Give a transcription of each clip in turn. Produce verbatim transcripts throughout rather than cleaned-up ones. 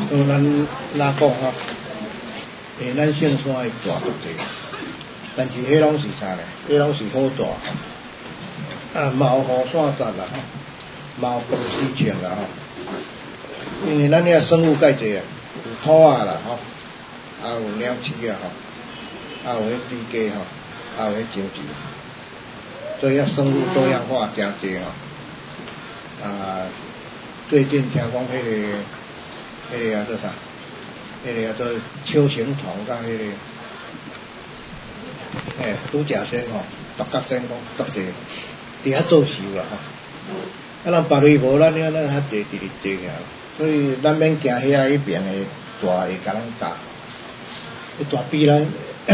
像咱哪讲吼，诶，咱姓山诶大足济，但是迄拢是啥咧？迄拢是好大，啊，嘛有雨伞伞啦吼，嘛有饭丝穿啦吼，因为咱遐生物介济啊，有兔仔啦吼，啊有鸟鼠啊吼，啊有迄猪鸡吼，啊有迄鸟鼠，所以遐生物多样化诚济吼，啊，最近听讲迄个。迄个叫做啥？迄个叫做秋行虫，甲迄个，诶，拄食仙吼，独角仙讲独济，伫遐做寿啦吼。啊，咱别类无咱遐咱较济直直济个，所以咱免惊遐迄边诶蛇会甲咱咬，迄蛇比咱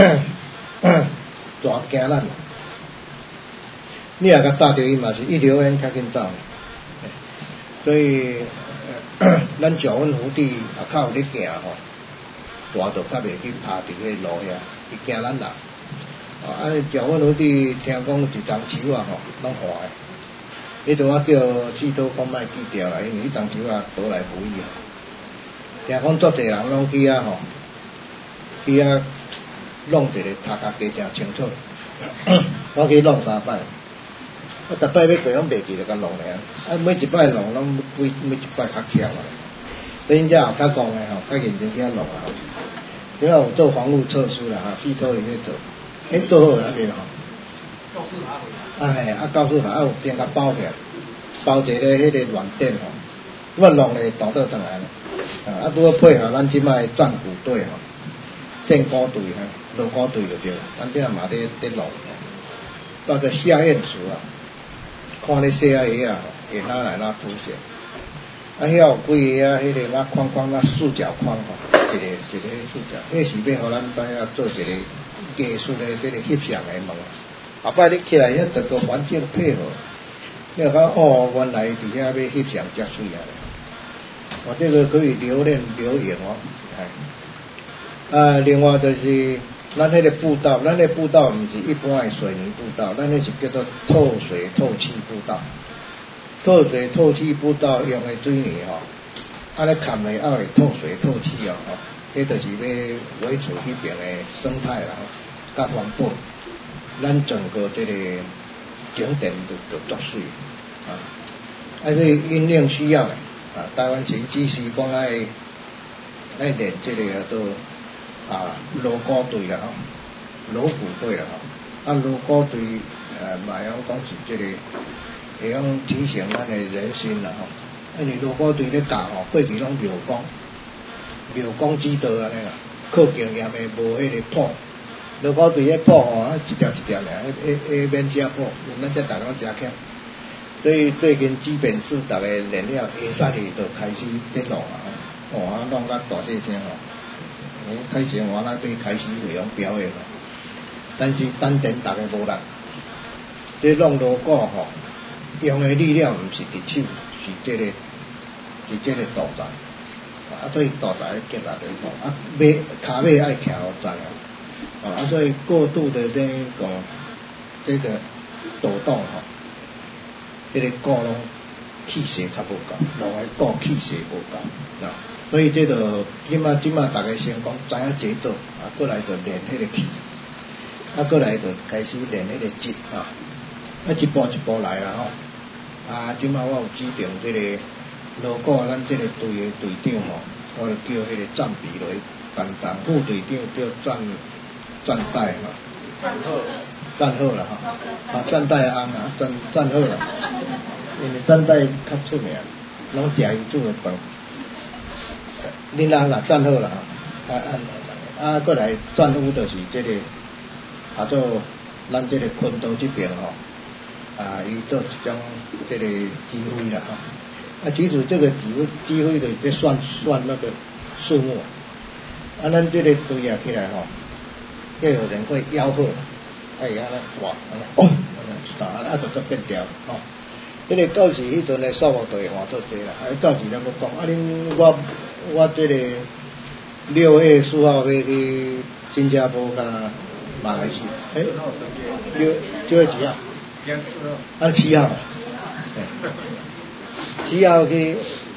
蛇惊咱。你若甲搭着伊嘛是一溜烟较紧走，所以。咱石粉福地也较有咧行吼，蛇就较袂去爬伫迄路遐，伊惊咱人。啊，石粉福地听讲一丛树啊吼，拢坏的，迄阵我叫四岛讲莫锯掉啦，因为迄丛树啊倒来无伊啊。听讲足侪人拢去遐吼，去遐弄一个头壳加诚清楚，我去弄三摆。我逐摆要过拢袂记得甲弄咧，啊每一摆弄拢每每一摆较巧啊。所以因遮有较讲诶吼，较认真去遐弄啊。因为有做防护措施啦，哈，系统伊咧做，诶做好啊未吼？告诉他回。啊嘿，啊告诉他啊有边甲包起来，包一个迄个软垫吼，我弄咧倒倒转来咧，啊啊拄好配合咱即摆战鼓队吼，战鼓队哈，锣鼓队就对啦，咱即下嘛咧咧弄，那个夏燕池啊。看咧细仔个啊，会哪来哪凸显，啊，遐有几个啊，迄个那框框那四角框吼，一个一个四角，迄是要互咱知影做一个艺术的这个翕相的梦。后摆你起来遐整个环境配合，你讲哦，原来伫遐要翕相遮水啊！我这个可以留念留影哦，哎，啊，另外就是。咱迄个步道，咱迄步道毋是一般的水泥步道，咱迄是叫做透水透气步道。透水透气步道用的水泥吼，安尼砍的也会透水透气哦，吼，迄就是要维持迄边的生态啦，甲环保，咱整个这个景点就就足水啊。啊，所以因应需要的啊，台湾城只是讲爱爱练这个叫做。啊，锣鼓队啦吼，锣鼓队啦吼，啊锣鼓队呃，嘛样讲是即、这个会用提醒咱的人心啦吼。因为锣鼓队咧教吼，过去拢庙公，庙公指导安尼啦，靠经验的无迄个谱。锣鼓队迄谱吼，啊一条一条尔，迄迄免写谱，咱这大家真欠。所以最近基本是大家练了，下晡日就开始在弄啊，哦，啊弄甲大细声吼。开始我那边开始会用表演，但是当前大家无人，这弄锣鼓吼，用的力量毋是伫手，是这个，是这个大台，啊，所以大台结来来讲，啊，尾骹尾爱徛好在啊，啊，所以过度的这个这个抖动吼，这个鼓拢气势较无够，弄的鼓气势无够，啊。所以这个即马即马大家先讲知影节奏，啊，过来就练迄个气，啊，过来就开始练迄个节啊，啊，一步一步来啦吼，啊，即马我有指定这个锣鼓咱这个队的队长吼，我就叫迄个战比来担当，副队长叫战战代嘛，战好，战好啦吼，啊，战代翁啊，战战好啦，因为战代较出名，拢食伊煮的饭。恁人啦，战好啦，啊啊啊！过来战乌就是这个，啊做咱这个昆都这边吼，啊，伊做一种这个指挥啦吼，啊，其实这个指挥指挥就是算算那个数目，啊，咱这个队啊起来吼，要有人会吆喝，哎呀，那哇，哦，打啊就个变调吼。因为到时迄阵的数目就会换做多啦，啊，到时咱要讲，啊，恁我我这个六月四号要去新加坡甲马来西亚，诶、欸，六九月几号？啊，七号，七号去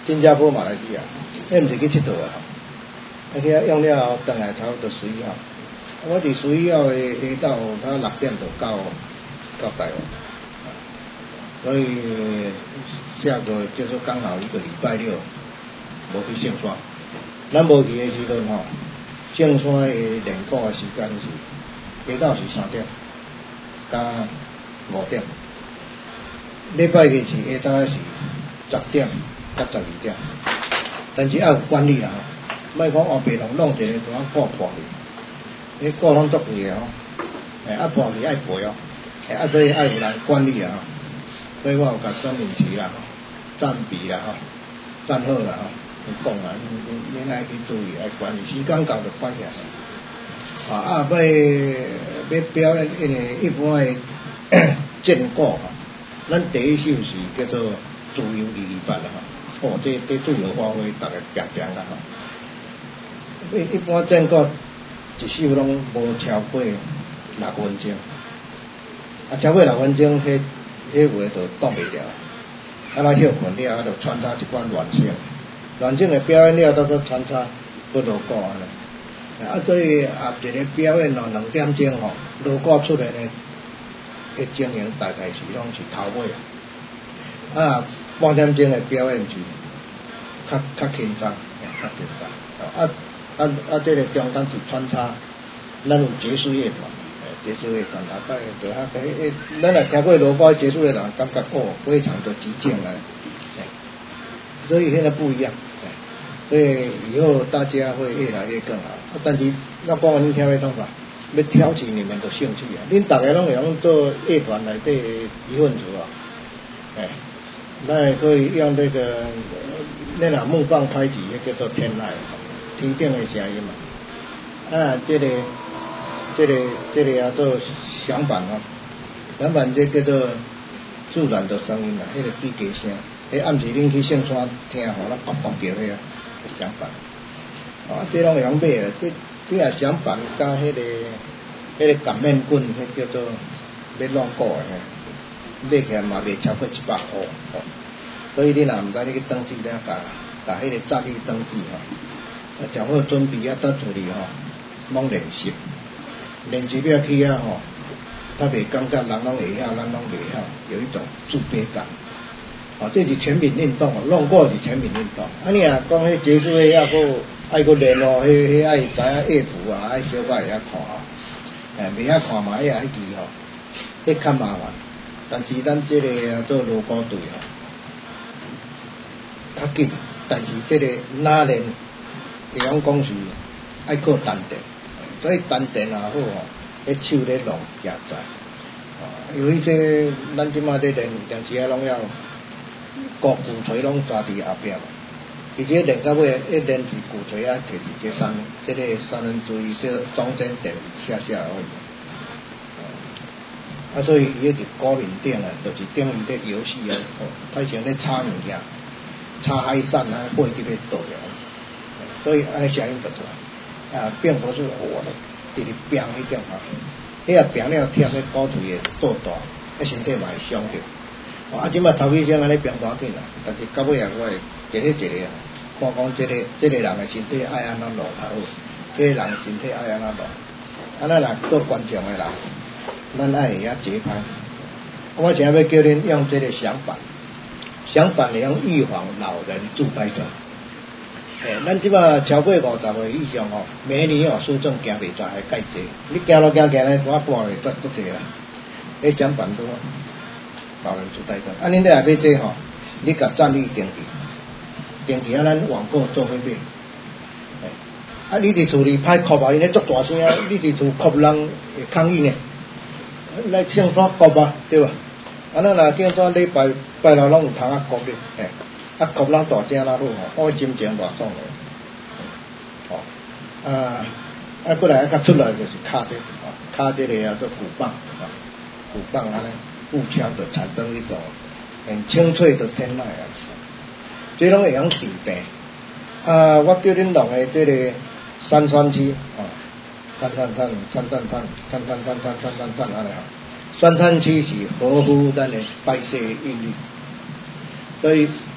新加坡、马来西亚，迄毋是去佚佗啊，啊去遐用了后，倒来差不多十一号。我伫十一号的下昼，他六点就到到台湾，所以下个就是刚好一个礼拜六，无去圣山。咱无去的时阵吼，圣山的练鼓的时间是下昼是三点，加五点。礼拜日是下昼是十点到十二点，但是要有管理啦吼，莫讲后壁弄弄一个就啊鼓破去，迄鼓拢足贵的吼，诶啊破去爱赔哦，诶啊所以爱有人管理啊吼，所以我有甲张明奇啦吼，赞比啦吼，赞好啦吼，讲啦，恁恁爱去注意爱管理，时间到就关起来。啊啊要要表演，因为一般的剑鼓吼。咱第一首是叫做自由二二八啦吼，哦，这这自由发挥，大家平平啦吼。一一般正鼓一首拢无超过六分钟，啊，超过六分钟，迄迄话就挡袂了。啊，咱休困了，啊，就穿插一段乱声，乱声的表演了，再再穿插不落鼓安尼。啊，所以后一个表演哦，两点钟吼，落鼓出来呢。个经营大概是拢是头尾啊，半点钟的表演是较较轻松，较简单。啊啊啊！这个中间是穿插，咱有爵士乐团，爵士乐团啊，摆就啊，诶，咱若听过罗高爵士乐团，感觉哦，非常的激进啊，所以现在不一样，所以以后大家会越来越更好。啊、但是那光我恁听的方法。要挑起你们的兴趣啊！恁大家拢会用做乐团内底一份子啊，哎，咱也可以用这个，那若木棒开启，迄叫做天籁，天顶的声音嘛。啊，这个、这个、这个啊做响板哦，响板这叫做自然的声音嘛，迄个水鸡声。迄暗时恁去圣山听吼，咱梆梆叫迄啊响板。啊，这拢会用买的，这。这啊响板加迄个、迄个擀面棍，迄叫做要弄鼓的，买起来嘛袂超过一百块，哦。所以你若毋知你去登记了，甲甲迄个早去登记吼，啊，上好准备啊，倒出去吼，拢练习，练习了去啊吼，他袂感觉人拢会晓，咱拢袂晓，有一种自卑感。哦，这是全民运动哦，弄鼓是全民运动。啊，你啊讲迄结束的还佫爱佫练哦，迄迄爱知影乐谱啊，爱小可会晓看哦，诶，袂晓看嘛，迄爱记吼，迄较麻烦。但是咱这个啊做锣鼓队吼，较紧，但是这个哪练，会晓讲是爱靠丹田，所以丹田也好吼，迄手咧弄也在。啊，有一些咱即马咧练，但是啊拢要。鼓鼓槌拢抓伫后壁嘛，而且练到尾，一练是鼓槌啊，摕伫这三，这个三分之一，这中间点下下而已。啊，所以伊迄伫鼓面顶啊，就是等于咧游戏啊，哦，他像咧插物件，插海扇啊，火就被倒了，所以安尼声音就出来，啊，并不是火的，直直乒迄种啊，你若乒了忝，迄鼓槌会做大，啊身体嘛会伤着。啊，即摆头起先安尼变大紧啦，但是到尾啊，我会一个一个啊，看讲这个这个人的身体爱安怎弄较好，这个人的身体爱安怎弄。啊，咱若做观众的人，咱爱会晓节拍。我现在要叫恁用这个响板，响板会用预防老人痴呆症。诶，咱即摆超过五十岁以上吼，每年哦，书证行袂出还介济，你行路行行咧，我半个绝足济啦。迄响板都。老人痴呆症，啊，恁咧也买这吼，你甲站立定去，定去啊，咱网购做伙买。啊，你伫厝里歹哭啊，因咧足大声，你伫厝哭人会抗议呢。来圣山哭啊，对吧？啊，咱若圣山礼拜拜六拢有通啊哭咧，嘿，啊哭人大声啦好吼，我心情偌爽诶。哦，啊，啊，过来啊，较出来就是卡这，啊，卡这个叫做鼓棒，啊，鼓棒安尼。步枪就产生一种很清脆的天籁啊，这拢会用治病。啊，我叫恁弄的这个三三七啊，三三三，三三三，三三三，三三三，三安尼啊。三三七是合乎咱的代谢韵律，所以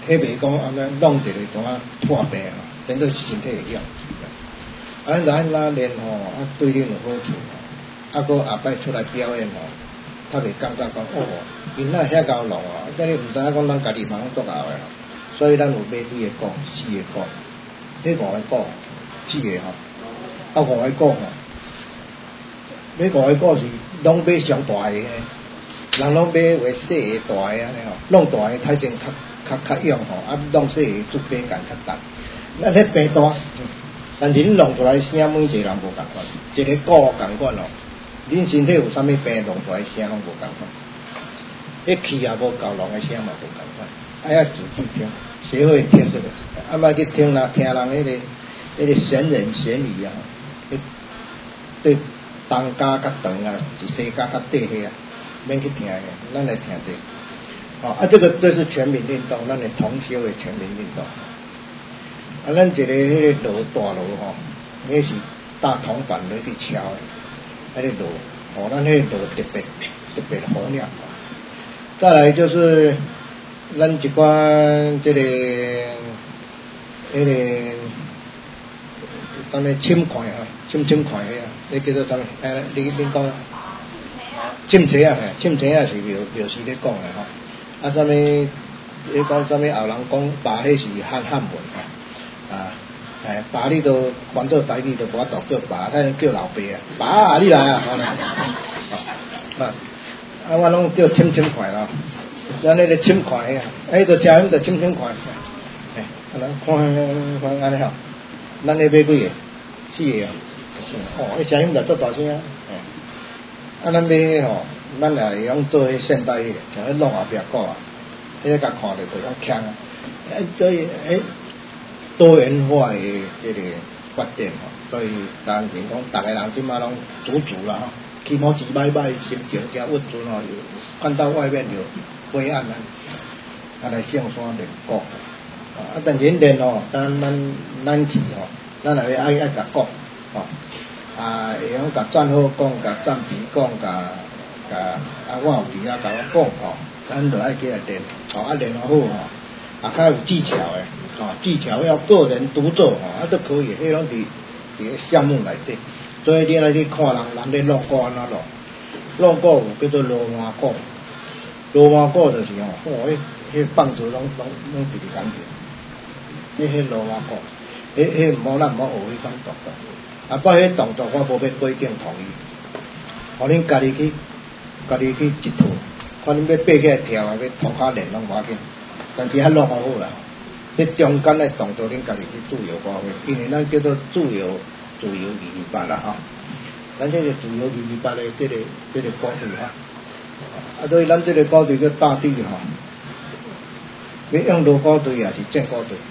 迄袂讲安尼弄一个怎啊破病啊，等到身体会了。啊，咱安怎练吼，啊对恁有好处吼，啊，搁下摆出来表演吼，他袂感觉讲哦，因那遐高弄啊，但你毋知影讲咱家己忙足熬诶，所以咱有买几个鼓，四个鼓，迄五个鼓，四个吼，啊五个鼓吼，买五个鼓是拢买上大个，人拢买为细个大个安尼吼，弄大个太前较较较用吼，啊弄细个做白干较重，咱迄白大。但是你弄出来声，每一个人无共款，一个鼓共款咯。恁身体有啥物病，弄出来声拢无共款。迄气也无够，弄个声嘛无共款。哎呀，自己听，学会听这个，啊莫去听啦，听人迄个迄个闲言闲语啊，迄对东家较长啊，是西家较短迄啊，免去听个，咱来听这个。哦啊，这个这是全民运动，咱的同修的全民运动。啊，咱一个迄个锣大锣吼，迄是大铜板来去敲的，迄个锣，哦，咱迄个锣特别特别好亮。再来就是咱一寡这个迄个啥物침块啊，침침块迄啊，迄叫做啥物？哎，你你讲啊？침车啊，침车啊是庙庙时咧讲的吼。啊，啥物？你讲啥物？后人讲把迄是汉汉文啊。啊，哎，爸你都翻做台语都无法度叫爸，咱叫老爸啊，爸啊，你来啊，啊，啊，我拢叫亲亲块咯，咱那个亲块啊，哎，就家人就亲亲块，哎，咱看看安尼吼，咱那买几个？四个啊，哦，迄家人就做大声啊，哎，啊，咱买吼，咱也会用做迄现代的，像迄弄后壁鼓啊，迄个甲看着就用腔啊，哎，所以哎。多元化的这个发展吼，所以当然讲，大家人即马拢主主啦吼，起码一摆摆心情真稳准吼，看到外面有灰暗啊，啊来上山练鼓，啊但是练吼，咱咱咱去吼，咱也要爱爱甲讲吼，啊会晓甲赞好讲，甲赞美讲，甲甲啊我有伫遐甲我讲吼，咱就爱起来练，吼啊练好吼，啊较有技巧诶。啊，技巧要个人独奏啊，都可以，迄拢伫伫个项目内底。所以你来去看人，人咧弄鼓安怎弄？弄鼓有叫做罗马鼓，罗马鼓就是吼，哦，迄迄棒子拢拢拢直直感觉，迄迄罗马鼓，迄迄毋好咱毋好学迄种动作。啊，不过迄动作我无要规定同意，互恁家己去，家己去一套，看恁要爬起来跳啊，要涂骹练拢无要紧，但是较弄好好啦。这中间的动作，恁家己去自由发挥，因为咱叫做自由自由二二八啦吼，咱这个自由二二八的这个这个鼓队哈，啊，所以咱这个鼓队叫大地哈，要用锣鼓队也是正鼓队，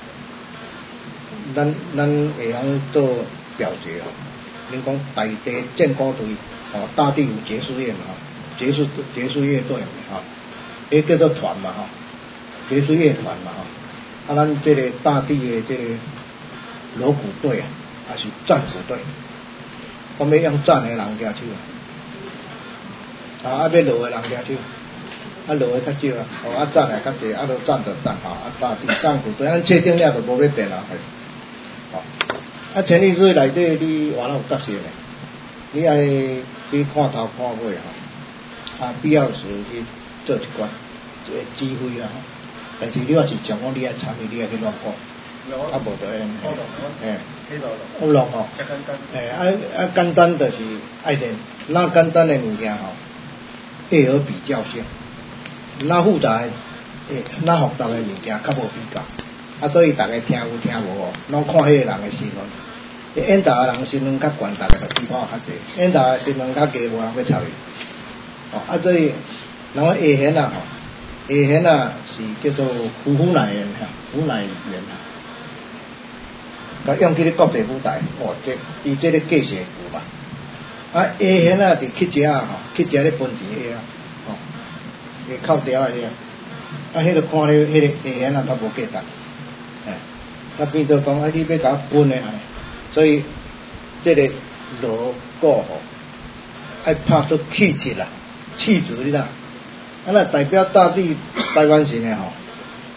咱咱会晓做表决哦，恁讲大地正鼓队，哦，大地有爵士乐嘛，爵士爵士乐队嘛哈，迄叫做团嘛哈，爵士乐团嘛哈。啊，咱这个大地的这个锣鼓队啊，还是战鼓队，我们要用战的人举手啊，啊，要落的人举手，啊，落的较少啊，哦，啊，战的较济，啊，落战就战啊，啊，大地战鼓队，咱确定了就无要变啊，哦，啊，前历史内底你原来有角色咧，你爱去看头看尾吼，啊，必要时去做一关，做指挥啊。但是你要是讲讲你爱参与，你爱去乱讲，啊无得用，诶，有弄吼，诶，啊啊简单就是爱练，那简单的物件吼，配合比较性，那复杂诶，那复杂的物件较无比较，啊所以大家听有听无哦，拢看迄个人的新闻，演达的人新闻较悬，大家就批判较济；演达的新闻较低，无人要插伊，哦啊所以，然后下弦啊吼。下弦啊是叫做虎虎乃言哈，虎乃言啊，甲用去咧国际舞台，哇，这伊这咧计写鼓嘛，啊下弦啊伫乞食啊吼，乞食咧分钱个啊，吼，会靠条个个，啊，迄个看咧，迄个下弦啊较无价值，哎，啊变做讲啊，你要甲我分诶，所以这个锣鼓吼，爱拍出气质啦，气质啦。啊，那代表大地台湾人诶吼，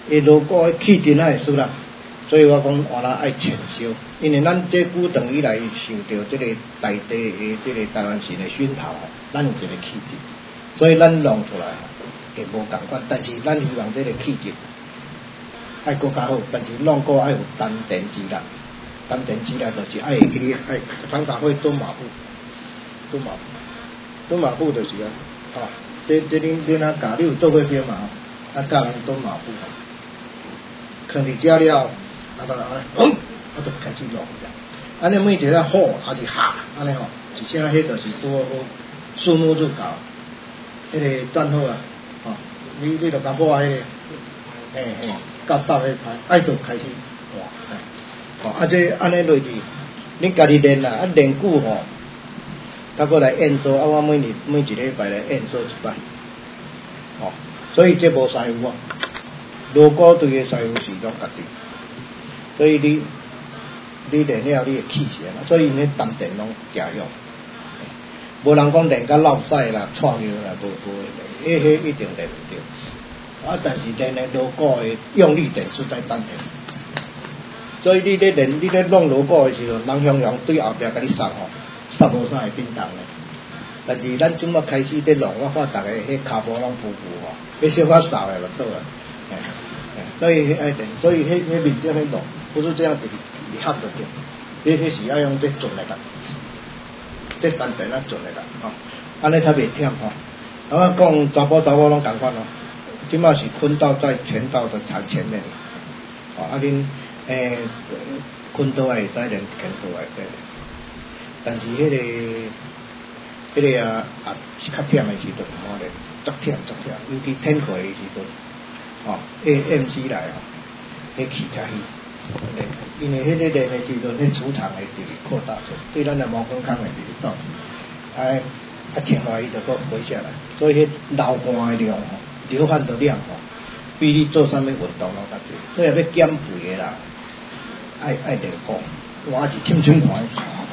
伊logo的气质还会输啦。所以我讲换啦爱潜修，因为咱这久长以来受到这个大地的这个台湾神的熏陶，咱有这个气质，所以咱弄出来会无共款。但是咱希望这个气质爱更加好，但是弄过爱有丹田之力，丹田之力就是爱会记爱常常会蹲马步，蹲马步，蹲马步就是啊，啊，这这恁恁啊教你有做过表嘛？啊教人蹲马步，放伫遮了。啊，就安尼，嗯，啊，就开始弄了。安尼每一个好还是下，安尼吼，一声迄就是拄好数目就搞，迄个站好啊，吼，你你着甲我迄个，嘿嘿，甲搭迄排，爱就开始换，吼，啊这安尼落去，你家己练啦，啊练久吼，甲过来演奏，啊我每日每一礼拜来演奏一摆，吼，所以这无师傅啊，如果对个师傅是拢家己。所以你你练了你会气势啦，所以因迄丹田拢加用，无人讲练甲落屎啦、创腰啦，无无迄迄一定练唔着。啊，但是练的锣鼓的用力点是在丹田，所以你咧练你咧弄锣鼓的时候，人向向对后壁甲你杀吼，杀无啥会叮当的。但是咱即马开始咧弄，我看逐个迄骹步拢浮浮吼，迄小可扫的就倒啊。所以迄爱练，所以迄迄面顶迄弄。不是这样子一合就对，迄迄是要用这准来的，这丹田啊准来的，吼，安尼才袂忝吼。啊，讲查甫查某拢共款咯，即马是坤道在乾道的台前面，哦，啊恁诶坤道会使练，乾道会使练，但是迄、那个迄、那个啊啊是较忝的时阵，我咧足忝足忝，尤其天气的时阵，哦 ，A M C 来哦，迄气较虚。因为迄个练的时阵，迄储藏会直直扩大出，对咱的毛孔腔会直直到，哎，啊停落来伊就搁回下来，所以迄流汗的量吼，流汗的量吼，比你做啥物运动拢较济，所以要减肥的啦，爱爱练功，我是轻轻看，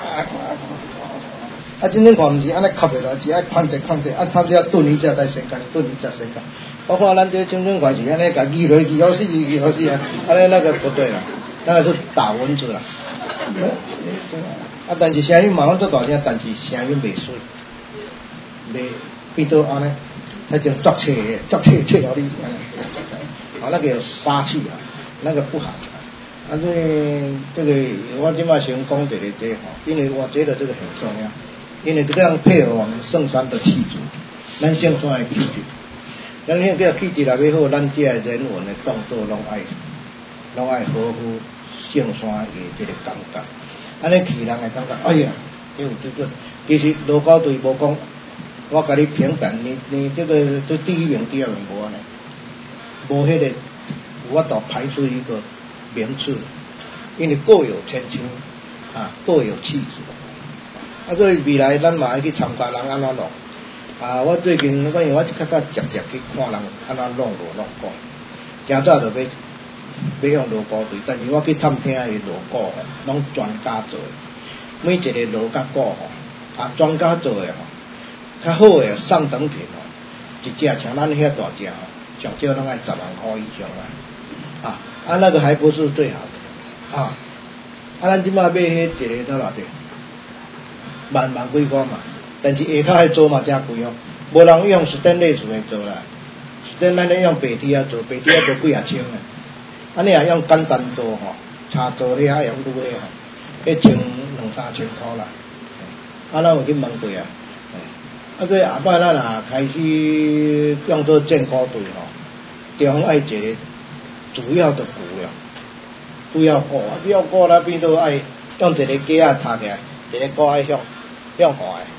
啊，轻轻看毋是安尼吸下来，是爱控制控制，啊，差不多顿一下再先干，顿一下先干。包括咱这轻轻看是安尼，甲举落去，好死去，好死啊！安尼那个不对啦。那个是打蚊子啦，啊！但是声音嘛拢做大声，但是声音袂水，袂变到安尼，那种作切的，作切切到你安尼，啊，那个有杀气啊，那个不好。啊，所以这个我今嘛想讲一个这吼，因为我觉得这个很重要，因为这样配合我们圣山的气质，咱圣山的气质，咱迄个气质内要好，咱这人文的动作拢爱，拢爱合乎。圣山的这个感觉，安尼去人会感觉，哎呀，有对准。其实罗高队无讲，我甲你评判，你你这个这第一名、第二名无安尼，无迄个有法度排出一个名次，因为各有千秋啊，各有气质。啊，所以未来咱嘛爱去参加人安怎弄啊。我最近我因为我较早直接去看人安怎弄锣弄鼓，今早就要。要用锣鼓队，但是我去探听的锣鼓吼，拢专家做的，每一个锣甲鼓吼，啊专家做的吼，较好的上等品吼，一只像咱遐大只吼，上少拢爱十万块以上啦，啊啊那个还不是最好的，啊啊咱即马买迄一个多偌济，万万几块嘛，但是下骹迄做嘛真贵哦，无人用史丹利斯来做啦，史丹咱咧用白铁啊做，白铁啊做几啊千啊。安尼也用简单做吼，茶做遐用愈个吼，迄千两三千箍啦。啊，咱有去问过啊。啊，所以后摆咱若开始用做健康队吼，地方爱一个主要的鼓了，主要鼓啊，主要鼓啦变做爱用一个架啊插起来，一个鼓爱向向下诶。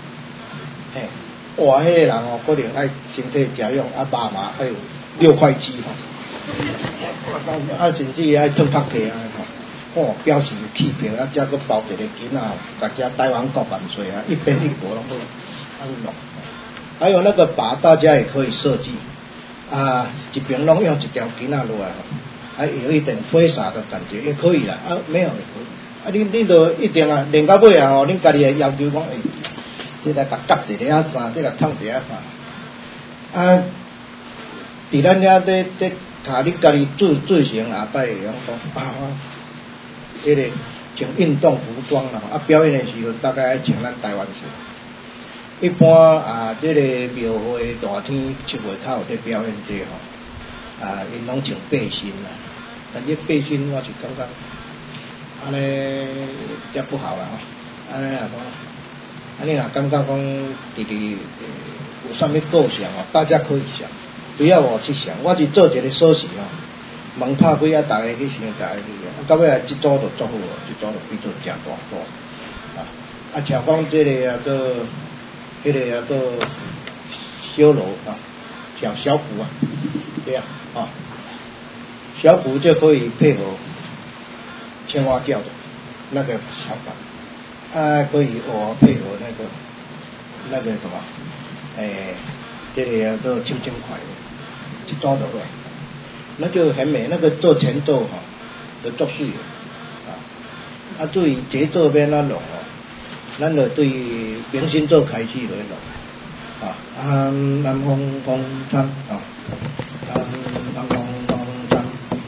嘿，哇，迄个人哦，可能爱身体加用啊，肉嘛爱有六块肌吼。啊，甚至爱做拍体啊，吼，哦，表示气魄，啊，再搁包一个囡仔，大家台湾国万岁啊，一边一国拢好，安弄。还有那个靶，大家也可以设计啊，一边拢用一条囡仔落来，还有一点挥洒的感觉，也可以啦。啊，没有也可以。啊，你你都一定啊，练到尾啊吼，恁家己要求讲，诶、欸，这来甲夹一个啊啥，这来唱一个啊啥，啊，伫咱遐这这。 卡你家己自自行下摆会晓讲啊，迄、那个穿运动服装啦，啊表演的时阵大概爱穿咱台湾式。一般啊，这个庙会大天七月头有在表演这吼，啊，因拢穿背心啦，但这背心我是感觉安尼则不好啦吼，安尼啊讲，安尼若感觉讲伫伫有啥物构想哦，大家可以想，不要我去想，我是做一个锁匙哦，门拍开啊，大家去想，大家去想，到尾啊，这组就做好哦，这组就变做正大组啊，啊，像讲这个啊个。迄个叫做修罗啊，小小鼓啊，对啊，啊，小鼓就可以配合青蛙叫的那个小板，啊，可以我配合那个那个什么，诶，这个叫做轻轻快的，一抓的话，那就很美。那个做前奏哈，就作水啊，啊，注意节奏变那弄哦。咱就对明星做开始来咯，啊，安南风风餐啊，安南风风餐，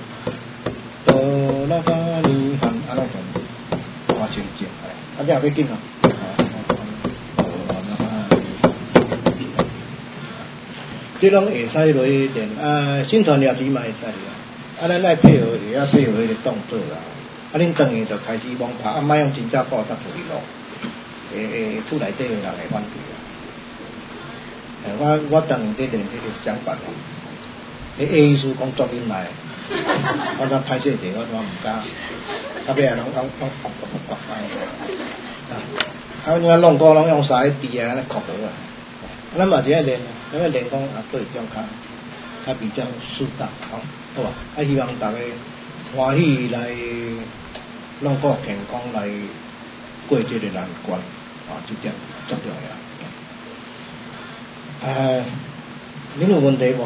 哆啦吧咪喊安尼种，哇，真正哎，啊，这也要紧哦，这拢会使来练啊，新传也是嘛会使啊，啊，咱爱配合也要配合迄个动作啦，啊，恁当然就开始猛拍，啊，莫用真正抱才出去咯。诶诶，厝内底诶人会反对啊！诶，我我当年在练迄个想法哦，迄个意思讲作恁来，我怎歹势者，我怎毋敢，后尾啊，拢拢拢刮刮刮刮啊！啊，我弄过拢用啥滴啊，安尼哭落啊！咱嘛是爱练，咱爱练讲啊，对种较较比较适当，吼，好吧？啊，希望大家欢喜来弄个健康来过这个难关。啊，这点最重要。啊，恁有问题无？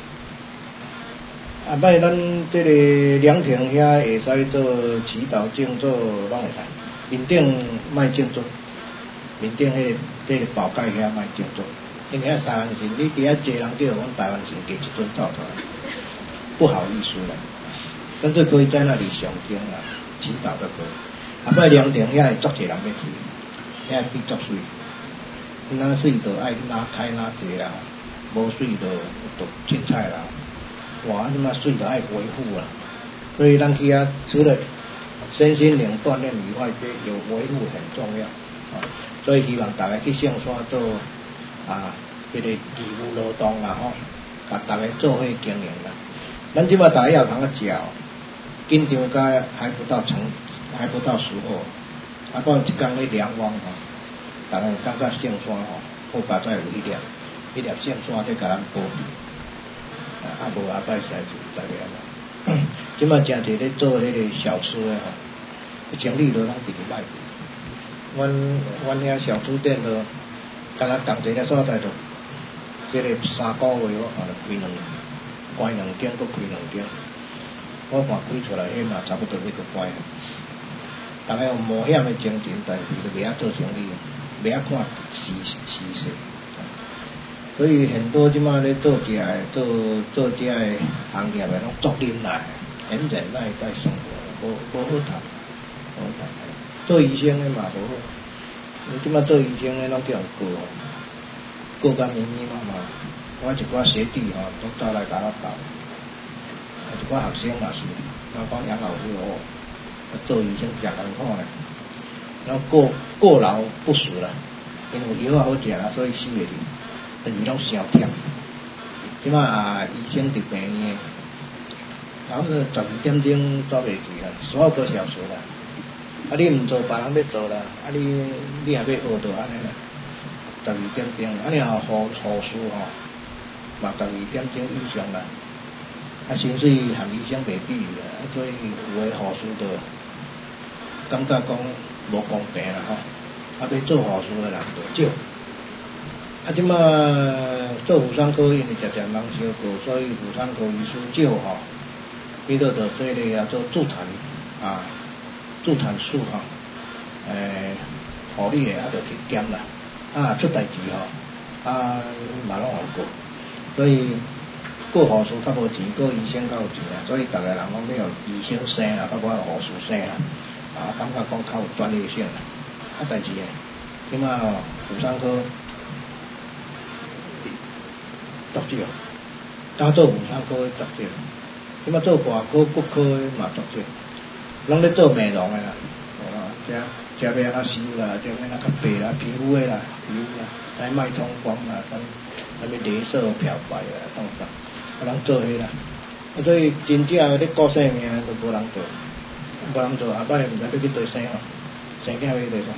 啊，摆咱这个凉亭遐会使做祈祷静坐，拢会使。面顶卖静坐，面顶迄这个宝盖遐卖静坐。因为遐台湾神，你伫遐坐人叫阮台湾神给一尊造出来，不好意思啦。但是可以在那里诵经啦，祈祷都可以。啊，摆凉亭遐会足侪人要去。遐比足水，哪水就爱哪开哪济啦，无水就就凊彩啦。哇，即马水就爱维护啦，所以咱去遐除了身心灵锻炼以外，这有维护很重要啊。所以希望大家去上山做啊，这个义务劳动啦吼，甲大家做伙经营啦。咱即马大家要通啊食，紧张甲还不到成，还不到时候。啊，讲一工咧量光吼，逐个感觉上山吼，好佳哉有迄粒，迄粒上山在甲咱保庇，啊，无阿拜使就大个啦。即马真侪咧做迄个小吃诶吼，生意都拢直直歹。阮阮遐小吃店都，敢若同一个所在就，即个三个月我看着开两，关两间，搁开两间，我看开出来迄嘛差不多要搁关。大家有冒险的精神，但是就袂晓做生意，袂晓看时时势。所以很多即马咧做起来，做做这个行业的拢足忍耐，很忍耐在生活，无无好谈，无好谈。做医生的嘛无好，你即马做医生的拢叫人告，告甲密密麻麻。我一寡学弟吼，都走来甲我斗，一寡学生也是，我讲杨老师哦。做医生食很好咧，然后过过劳不死啦，因为药啊好食啦，所以死袂去，但是拢伤忝。即马啊，医生伫病院，然后十二点钟走袂去啦，十二个小时啦。啊，你毋做，别人要做啦，啊你你也要学到安尼啦，十二点钟，啊你啊护护士吼，嘛十二点钟以上啦。啊，薪水含医生袂比啦，所以有诶护士就感觉讲无公平啦吼。啊，要做护士诶人就少。啊，即马做妇产科因为常常人相过，所以妇产科医师少吼。比如着做咧叫做助产啊，助产士吼，诶，护理诶啊着去减啦。啊，出代志吼，啊嘛拢有过，所以。 过护士较无钱，过医生较有钱啊，所以逐个人讲要医生生啊，较无护士生啊，啊，感觉讲较有专业性啊。啊，但是诶，即马吼妇产科足少，当做妇产科诶足少，即马做外科、骨科诶嘛足少，拢咧做美容诶啦，哦，遮遮要安怎修啦，遮要安怎较白啦，皮肤诶啦，皮肤啦，来脉通光啦，等啥物镭射漂白啦，当啥，啊，人做迄啦，啊，所以真正咧顾性命都无人做，无人做，后摆毋知要去对生哦，生囝要去对啥，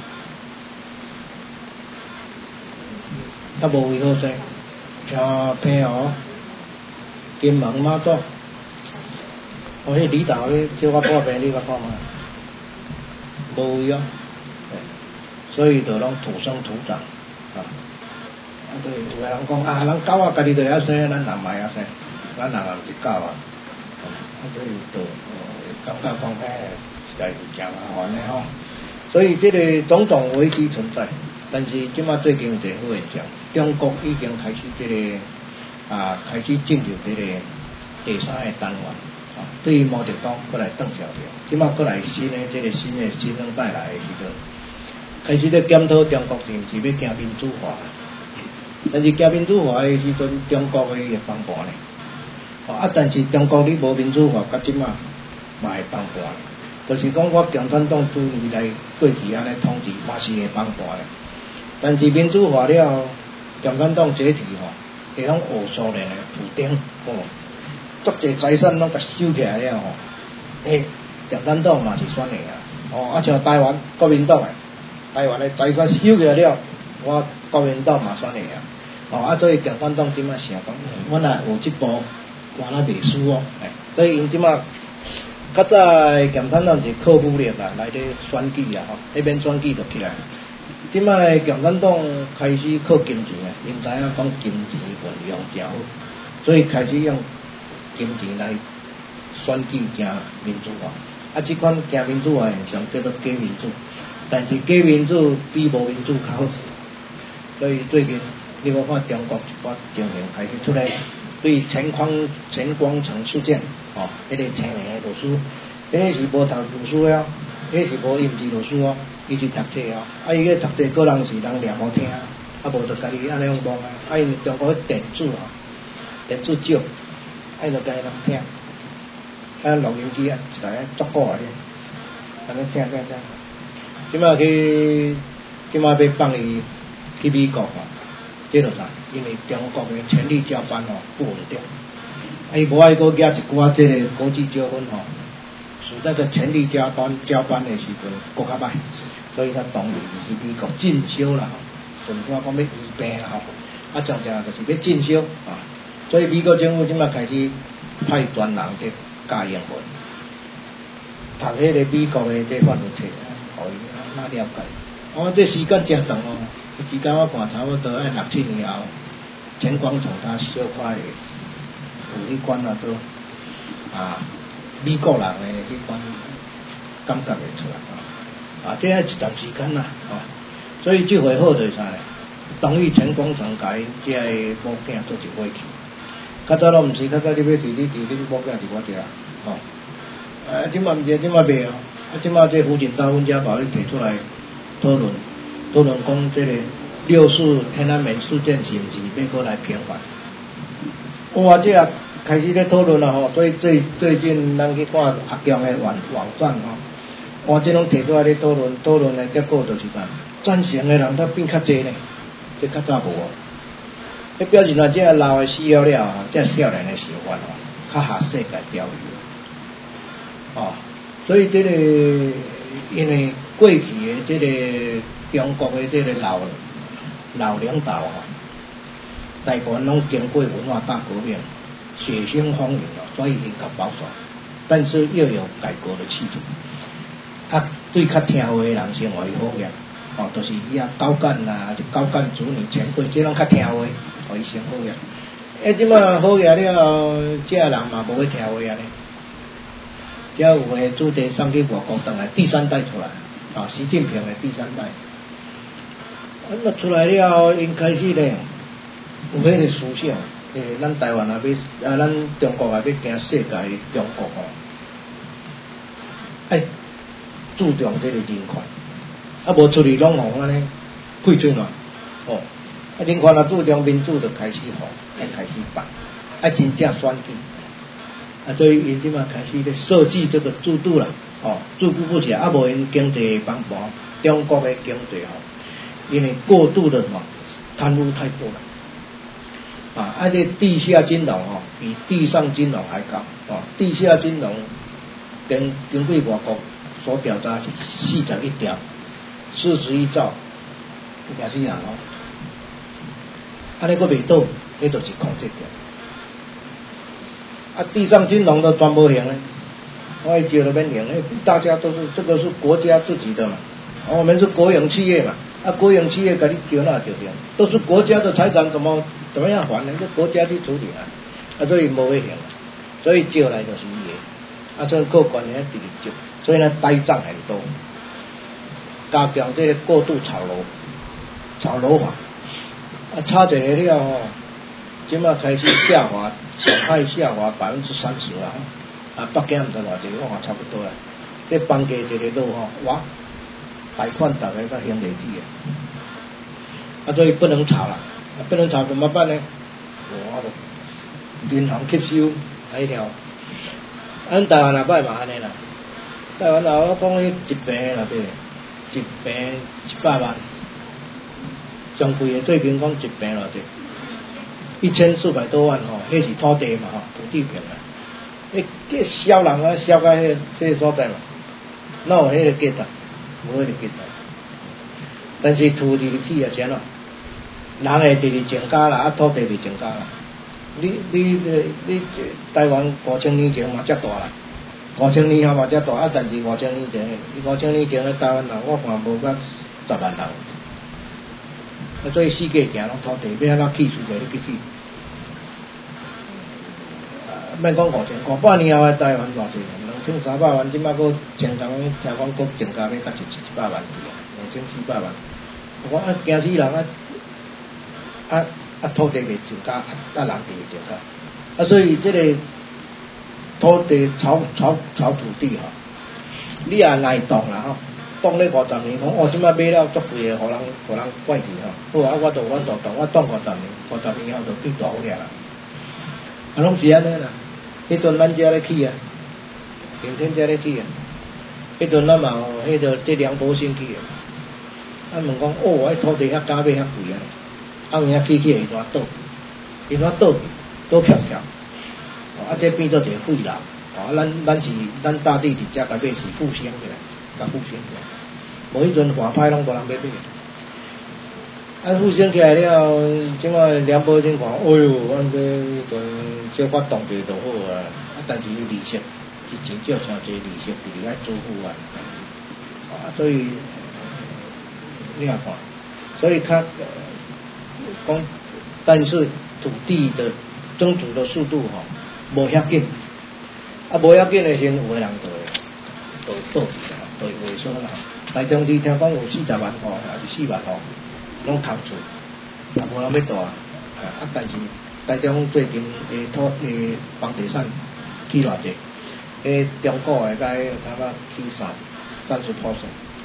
啊，无位好生，像平湖、金门、马祖，哦，迄离岛咧叫我破病，你甲看嘛，无位哦。所以就拢土生土长，啊，啊对，有个人讲啊，人狗啊，家己就会晓生，咱人嘛会晓生，咱人也是狗啊，啊，所以就感觉讲诶，实在是真麻烦诶吼。所以这个种种危机存在，但是即马最近有一个好现象，中国已经开始这个啊，开始进入这个第三个单元，啊，对于毛泽东过来邓小平，即马过来新的这个新的新生代来的时阵。开始咧检讨中国是毋是要行民主化，但是行民主化诶时阵，中国诶会崩盘咧。哦啊，但是中国你无民主化，甲即马嘛会崩盘，就是讲我共产党主义来过去安尼统治，嘛是会崩盘咧。但是民主化了后，共产党解体吼，会向学苏联诶普丁哦，足侪财产拢甲收起来了吼，诶，共产党嘛是选诶啊，哦啊像台湾国民党诶。台湾的财产收起来了，我国民党嘛选的啊，哦啊，所以共产党即马想讲，阮也有即步，我那袂输哦，哎，所以因即马较早共产党是靠武力啊来咧选举啊吼，迄边选举就起来。即摆共产党开始靠金钱啊，因知影讲金钱运用真好，所以开始用金钱来选举行民主化。啊，即款行民主化现象叫做假民主。但是假民主比无民主较好，所以最近你无看中国一寡情形开始出来，对钱光钱光城事件，哦，迄、那个青年的律师，迄个是无读律师了，迄是无应试律师哦，伊是读册哦，啊伊个读册个人是人念好听，啊无就家己安尼样讲啊，啊因中国电子哦，电子少，啊伊就家己人听，啊录音机啊一台足够啊，安尼听听听。即马去，即马要放伊去美国哦，这著啥？因为中国的权力交班哦不稳定，啊伊无爱搁举一寡这个国际纠纷哦，使那个权力交班交班的时阵搁较歹，所以他同意去美国进修啦，顺便讲要医病啦吼，啊常常就是要进修啊，所以美国政府即马开始派专人去教英文，读迄个美国的这法律册，互伊。哪了解？哦，这时间真长哦，时间我看差不多爱六七年后，钱光从他小块有迄款啊都啊美国人的迄款感觉会出来啊，啊这一段时间啦，哦，所以这回好就是啥呢？同意钱光从甲因这个某囝做一伙去，较早拢毋是，较早你要伫你伫你某囝伫我遮，哦，啊，即马毋是，即马袂哦。啊，即马这福建大阮遮把你提出来讨论，讨论讲这个六四天安门事件是毋是要过来平反？哇，这也开始咧讨论啦吼，所以最最近咱去看阿强的网网站吼，哇，这拢提出来咧讨论，讨论的结果就是啥？赞成的人他变较济呢，这较早无哦。迄表示若这老的死了了吼，这少年的想法吼，较合世界标准哦。所以这个因为过去的这个中国的这个老老领导啊，大部分拢经过文化大革命，血腥风云啊，所以比较保守，但是又有改革的企图。啊，对较听话的人生活好个，哦，就是伊啊高干啦，高干子女权贵，这拢较听话，互伊生好个。哎，即马好个了后，这人嘛无去听话啊呢。也有诶，主题送去外国回来，第三代出来啊，习近平的第三代。啊，那出来了，因开始咧有迄个思想， 诶，咱台湾也要啊，咱中国也要行世界的中国吼，爱注重这个人权，啊无出去拢互安尼废嘴乱，哦，啊人权啊注重民主就开始吼，爱开始办，爱真正选举，啊所以因即马开始咧设计这个制度啦，哦，自顾不暇，啊无因经济帮忙，中国的经济吼，因为过度的吼贪污太多了。啊，而且地下金融哦，比地上金融还高哦。地下金融根根据外国所调查是四十一条，四十一兆，有假死人哦。安尼佫袂倒，迄就是控制掉。啊，地上金融都全无行咧，我一叫都免行咧，大家都是这个是国家自己的嘛，啊、我们是国营企业嘛，啊，国营企业给你叫那就行，都是国家的财产，怎么？怎么样还呢？这国家去处理啊，啊，所以无会行，所以招来就是伊个，啊，所以各官员直直招，所以呢，呆账很多，加强这个过度炒楼，炒楼法，啊，差一个了吼，今麦开始下滑，损害下滑百分之三十啊，啊，北京唔知偌济，我看差不多啊，这房价一个落吼，哇，贷款大概都还袂起啊，啊，所以不能炒了。不能炒怎么办呢？我银行吸收还条，咱台湾也歹嘛安尼啦。台湾老我讲迄一平啦对，一平一百万，上贵的最近讲一平偌济，一千四百多万吼，迄是土地嘛吼，土地平啊。迄这烧人啊，烧到迄迄个所在嘛，哪有迄个价值？无迄个价值。但是土地起啊，钱咯。人会直直增加啦，啊土地袂增加啦。你你你你台湾五千年前嘛遮大啦，五千年后嘛遮大，啊但是五千年前，五千年前的台湾人我看无甲十万人，啊所以世界行拢土地，要安怎起厝就去起。啊，免讲五千，五百年后的台湾偌济，两千三百万，即摆佫前讲听讲佫增加要甲一一百万去啊，两千四百万。我讲啊，惊死人啊！啊啊，土地袂增加，啊人地会增加，啊所以这个土地炒炒炒土地吼，你也耐动啦吼，动咧五十年，讲哦，即摆买了足贵诶，互人互人怪去吼，好啊，我就我就动，我动五十年，五十年后就变大好起啦，啊拢是安尼啦，迄阵咱遮咧起啊，顶天遮咧起啊，迄阵咱嘛有迄个这梁博先去啊，啊问讲哦，迄土地遐加买遐贵啊。啊，有影起起会乱倒，会乱倒倒翘翘，啊，这变做一个废楼，啊，咱咱是咱大地伫遮甲买是复兴起来，甲复兴起来，无迄阵换歹拢无人要买，啊，复兴起来了，即摆两保先看，哎哟，阮这迄阵小可动地就好啊，啊，但是利息是真少诚侪利息，伫咧租户啊，啊，所以你也看，所以较。讲，但是土地的增值的速度吼，无遐紧，啊无遐紧的时阵，有的人就会就倒去啦，就会萎缩啦。台中市听讲有四十万户，还是四万户，拢空厝，啊无人要住啊。啊，但是台中最近诶土诶房地产起偌济，诶中古诶甲迄他妈起三三十 percent。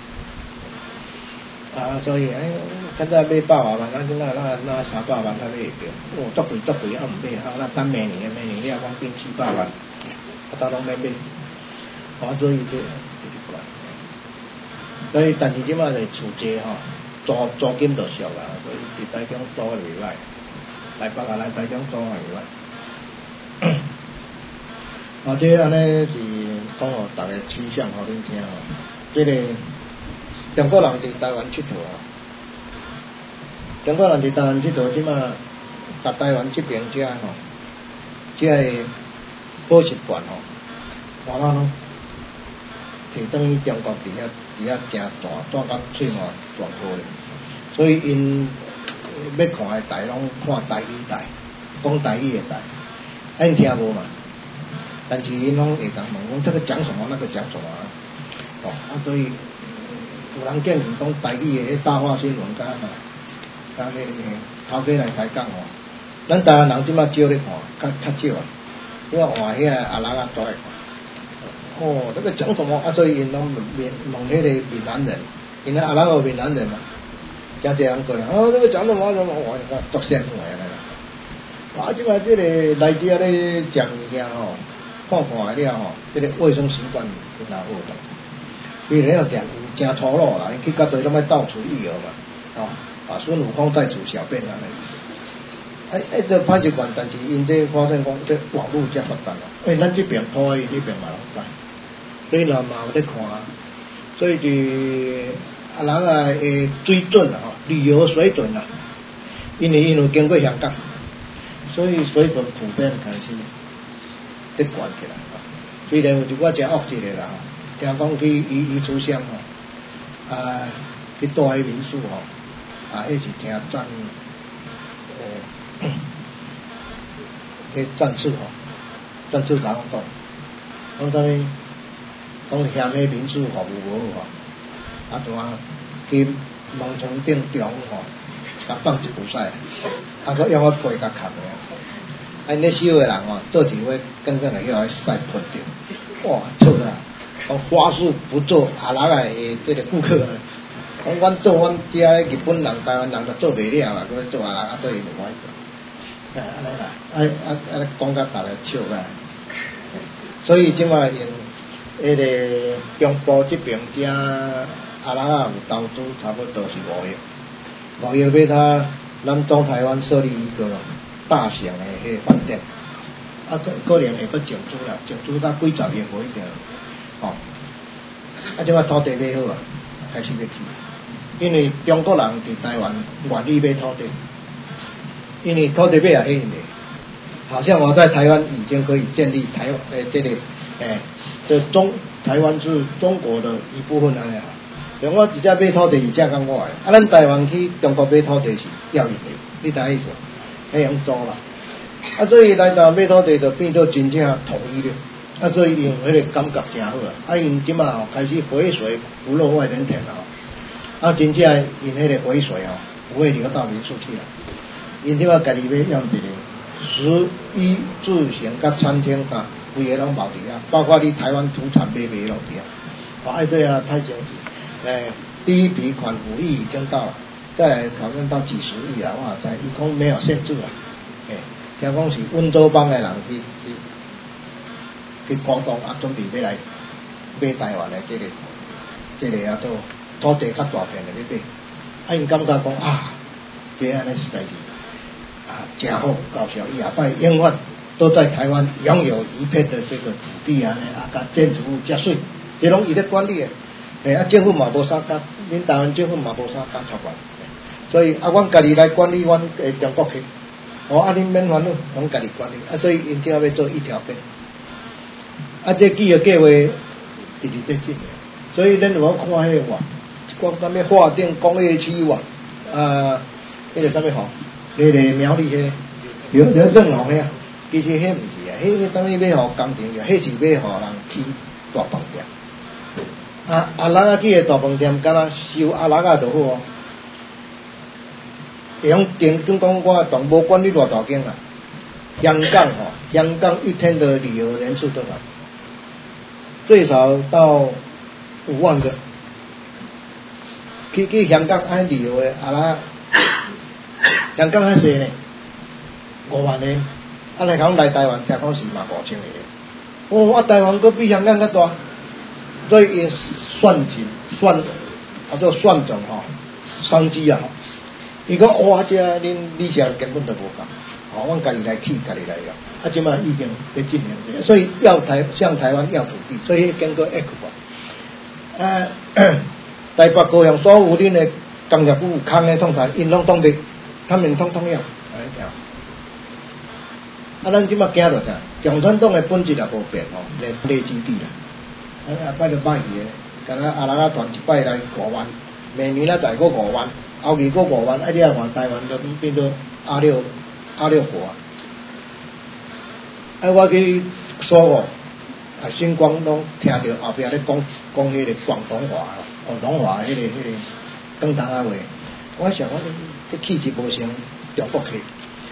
啊，所以哎，现在买百外万，咱现在那那三百万才买会着，哦，足贵足贵，啊毋买，啊那等明年，明年了讲变七百万，啊早拢免买，啊所以这就是怪，所以但是即摆是厝济吼，租租金就俗啦，所以伫台中租也袂歹，台北啊来台中租也袂歹，啊这安尼是讲互大家倾向互恁听吼，这个。中国人伫台湾佚佗啊，中国人伫台湾佚佗，即马甲台湾这边遮吼，遮个宝石馆吼，完了拢摕转去中国伫遐伫遐真大，大到喙毛大颗咧，所以因要看的台拢看台语台，讲台语的台，啊因听无嘛，但是因拢会讲问讲这个讲什么，那个讲什么，哦啊所以。有人建议讲台语的大话新闻，甲甲迄个头家来开讲吼， 咱台湾人即马少咧看，较较少啊，因为换遐阿人啊都爱看。哦，这个讲什么啊？所以因拢闽问迄个闽南人，因为阿人有闽南人嘛，真侪人过来，哦，这个讲什么什么，我讲足羡慕诶啦。啊，即个即个来遮咧食物件吼，看看了吼，即个卫生习惯有哪好动？比如讲有诚粗鲁啦，去到对拢要到处一游嘛，哦，啊，孙悟空在处小便啊那意思。哎哎，这歹习惯，但是因这发现讲这网络遮发达咯，哎，咱这边好，伊那边嘛好歹，所以人嘛有咧看，所以伫啊人啊诶水准啊，旅游水准啊，因为因有经过香港，所以水准普遍开始得悬起来啊。虽然有一寡真恶一个啦，听讲去伊伊出乡吼，啊去住迄民宿吼，啊，迄是听赞诶，迄战士吼，战士甲我讲，讲啥物？讲嫌迄民宿服务无好吼，啊，单去门窗顶中吼，甲放一部赛，啊，佮要我陪甲扛诶。啊，那收诶人哦，做几位刚刚来要来晒喷掉，哇，错啦！讲花术不做，啊人啊诶，这个顾客啊，讲阮做阮遮日本人、台湾人都做袂了啊，佮做啊人啊，所以无法做。啊，安尼啦，啊啊啊，讲甲大家笑个。所以即摆因迄个中部这边遮啊人啊有投资差不多是五亿，五亿要他咱中台湾设立一个大型的迄个饭店，啊可可能会搁整租啦，整租到几十亿无一定，吼、哦。啊，即摆土地买好啊，开始要起，因为中国人伫台湾愿意买土地，因为土地买也很容易，好像我在台湾已经可以建立台湾诶这个诶，这中台湾是中国的一部分安尼啊。像我直接买土地是正讲我诶，啊咱台湾去中国买土地是要伊的，你知意思？迄样做啦，啊，所以来台湾买土地就变做真正统一了，啊，所以因迄个感觉真好啊，啊，因即马吼开始回水不落外人田啦，啊，真正因迄个回水吼不会流到民宿去啦，因即马家己要用一个食衣住行甲餐厅啊，规个拢包伫遐，包括你台湾土产买卖拢伫遐，啊，这样太详细，诶，第一笔款五亿已经到了。再来讨论到几十亿啊！哇，在一共没有限制啊！诶，听讲是温州帮的人去去去广东啊，准备要来买台湾的这个这个啊，做土地较大片的要买，啊，因感觉讲啊，这安尼实在是啊，真好搞笑，伊下摆永远都在台湾拥有一片的这个土地啊，啊，甲建筑物遮水，这拢伊咧管理的，诶，啊，政府嘛无啥干，恁台湾政府嘛无啥干操管。所以啊，阮家己来管理阮诶中国去，哦，啊，恁免烦恼，拢家己管理，啊，所以因只要要做一条边，啊，这几个计划直直在进，所以咱如果看迄个话，讲啥物划定工业区哇，啊，迄个啥物吼，迄个苗栗迄个，有有正路遐，其实迄毋是啊，迄个当然要互工程的，迄是要互人起大饭店，啊啊人啊去个大饭店，敢若收啊人啊就好哦。用电跟讲我动无管理偌大间啊，香港吼，香港一天的旅游人数多少？最少到五万个。去去香港按旅游的啊啦，香港还济呢，五万个。啊来讲来台湾，听讲是嘛五千个。哦，啊台湾佫比香港较大，所以因算钱算啊做算总吼，商机啊。伊讲哇，这恁李小根本都无讲，哦，阮家己来起，家己来用，啊，即马已经在进行，所以要台向台湾要土地，所以经过 X 管，啊，台北高雄所有恁的工业部空的创台，因拢当地，他们通通要，安尼样。啊，咱即马惊着啥？共产党的本质也无变哦，内内基地啦，啊，啊，摆着摆去的，敢若阿人啊团一摆来五万，明年啊再过五万。后期过五万，啊！你啊看台湾都变做阿六阿六国啊！啊，我去苏澳，啊，新光拢听到后壁咧讲讲迄个广东话，广东话迄、那个迄、那个广东话话，我想我这气质无像中国气，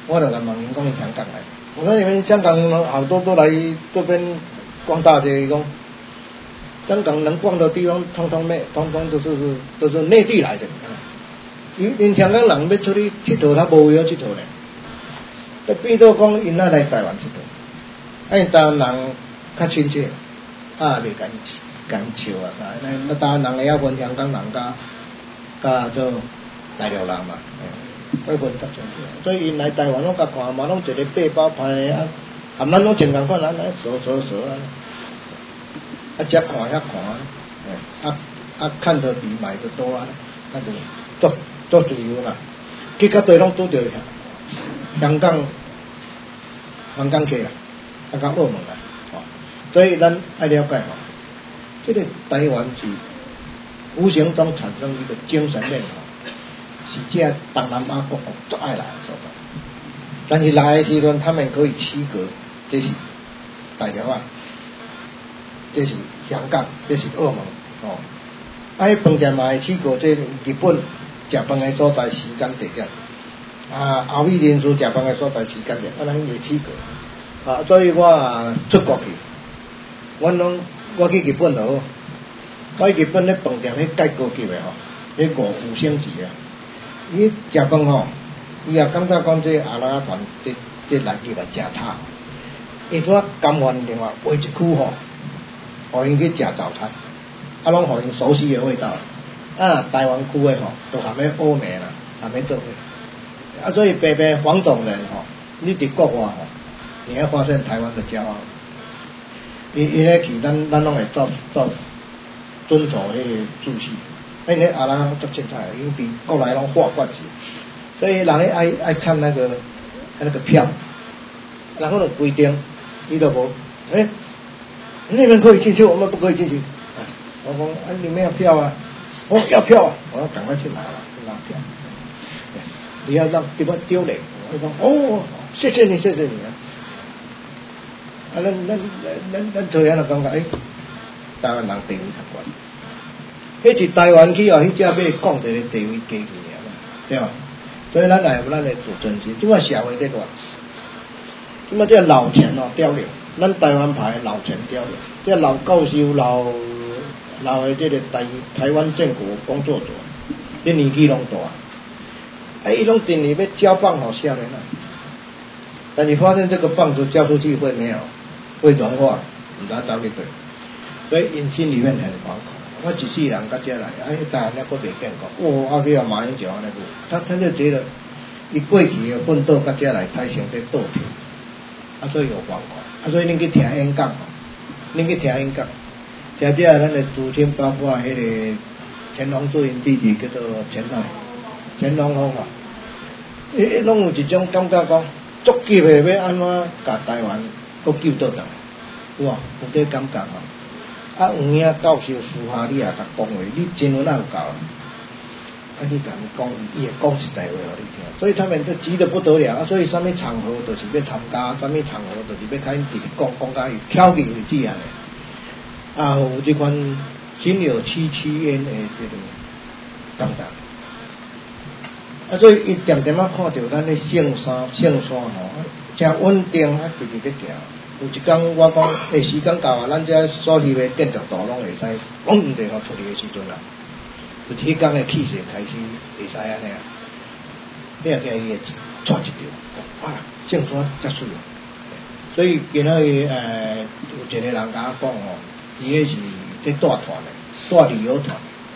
我就甲问因讲伊香港来，我说你们香港人好多都来这边逛大街，伊讲香港能逛的地方，通通没，通通都是都是内地来的。因因香港人要出去佚佗，他无位好佚佗咧。就变做讲因仔来台湾佚佗，啊因台湾人较亲切，啊袂敢敢笑啊，那那台湾人会晓分香港人甲甲做大陆人嘛，会分得清楚。所以因来台湾拢甲看嘛，拢一个背包派的啊，含咱拢真共款，咱来扫扫扫啊，啊遮看遐看啊，啊啊看得比买得多啊，那就做做自由啦，去到对拢拄着香港。香港客啦，啊，甲澳门啦，哦，所以咱爱了解吼，这个台湾是无形中产生一个精神面吼，是这东南亚国最爱来的所在。但是来的时阵，他们可以区隔，这是大陆啊，这是香港，这是澳门，哦，啊，迄饭店嘛会区隔，这日本食饭的所在时间地点。啊，后尾人士食饭的所在时间点，啊，咱袂区隔啊，所以我啊出国去，我拢我去日本就好，我去日本咧饭店迄介高级的吼，迄五五星级啊，伊食饭吼，伊也感觉讲这阿拉亚团这这来客嘛真差，伊拄啊甘愿另外划一区吼，互因去食早餐，啊，拢互因熟悉的味道，啊，台湾区的吼，都含咧欧美啦，含咧做伙。啊，所以白白黄种人吼，你伫国外吼，你会发现台湾的骄傲。伊伊咧去，咱咱拢会照照遵守迄个秩序。因为阿拉足精彩，因伫国内拢画挂子，所以人咧爱爱看那个那个票，然后呢规定，伊就无，诶、欸，你们可以进去，我们不可以进去。啊、我讲啊，你们要票啊，我、哦、要票啊，我要赶快去拿了，去拿票。你要让对方丢脸，我讲哦，谢谢你，谢谢你啊！啊，咱咱咱咱做人就感觉，诶，台湾人地位较悬，迄是台湾去哦，迄只要讲一个地位低去尔嘛，对吧？所以咱来有咱的自尊心，即摆社会在乱，即摆这老钱哦凋零，咱台湾牌老钱凋零，这老教授、老老的这个台台湾建国工作者，这年纪拢大。哎，伊拢定力要交棒好少年啊，但你发现这个棒子交出去会没有，会融化，唔知走去对，所以因心里面很惶恐。我一世人到这来，哎，当然我未见过，哇，啊，去啊马英九安尼个，他他就觉得，伊过去的奋斗到这来，太想在倒退，啊，所以有惶恐，啊，所以恁去听演讲，恁去听演讲，听这咱的祖先包括迄个乾隆做因弟弟叫做乾隆。乾隆好嘛，伊伊拢有一种感觉讲，足急的要安怎甲台湾搁救倒来，有无？有这感觉嘛？啊，有影教授私下你也甲讲话，你真有哪有够？啊，你甲伊讲，伊会讲实在话互你听，所以他们都急得不得了啊！所以什么场合都是要参加，什么场合都是要甲因直直讲，讲甲伊挑起为止安尼。啊，有这款心有戚戚焉的这种感觉。啊，所以伊点点啊看到咱的圣山圣山吼，真稳定啊，直直咧行。有一天我讲，诶，时间到啊，咱遮所翕的建筑图拢会使，嘣地互出去的时阵啦，就迄天的气势开始会使安尼啊。你也听伊会抓一条，啊，圣山遮水。所以今仔日诶，有一个人甲我讲吼，伊迄是咧带团的，带旅游团。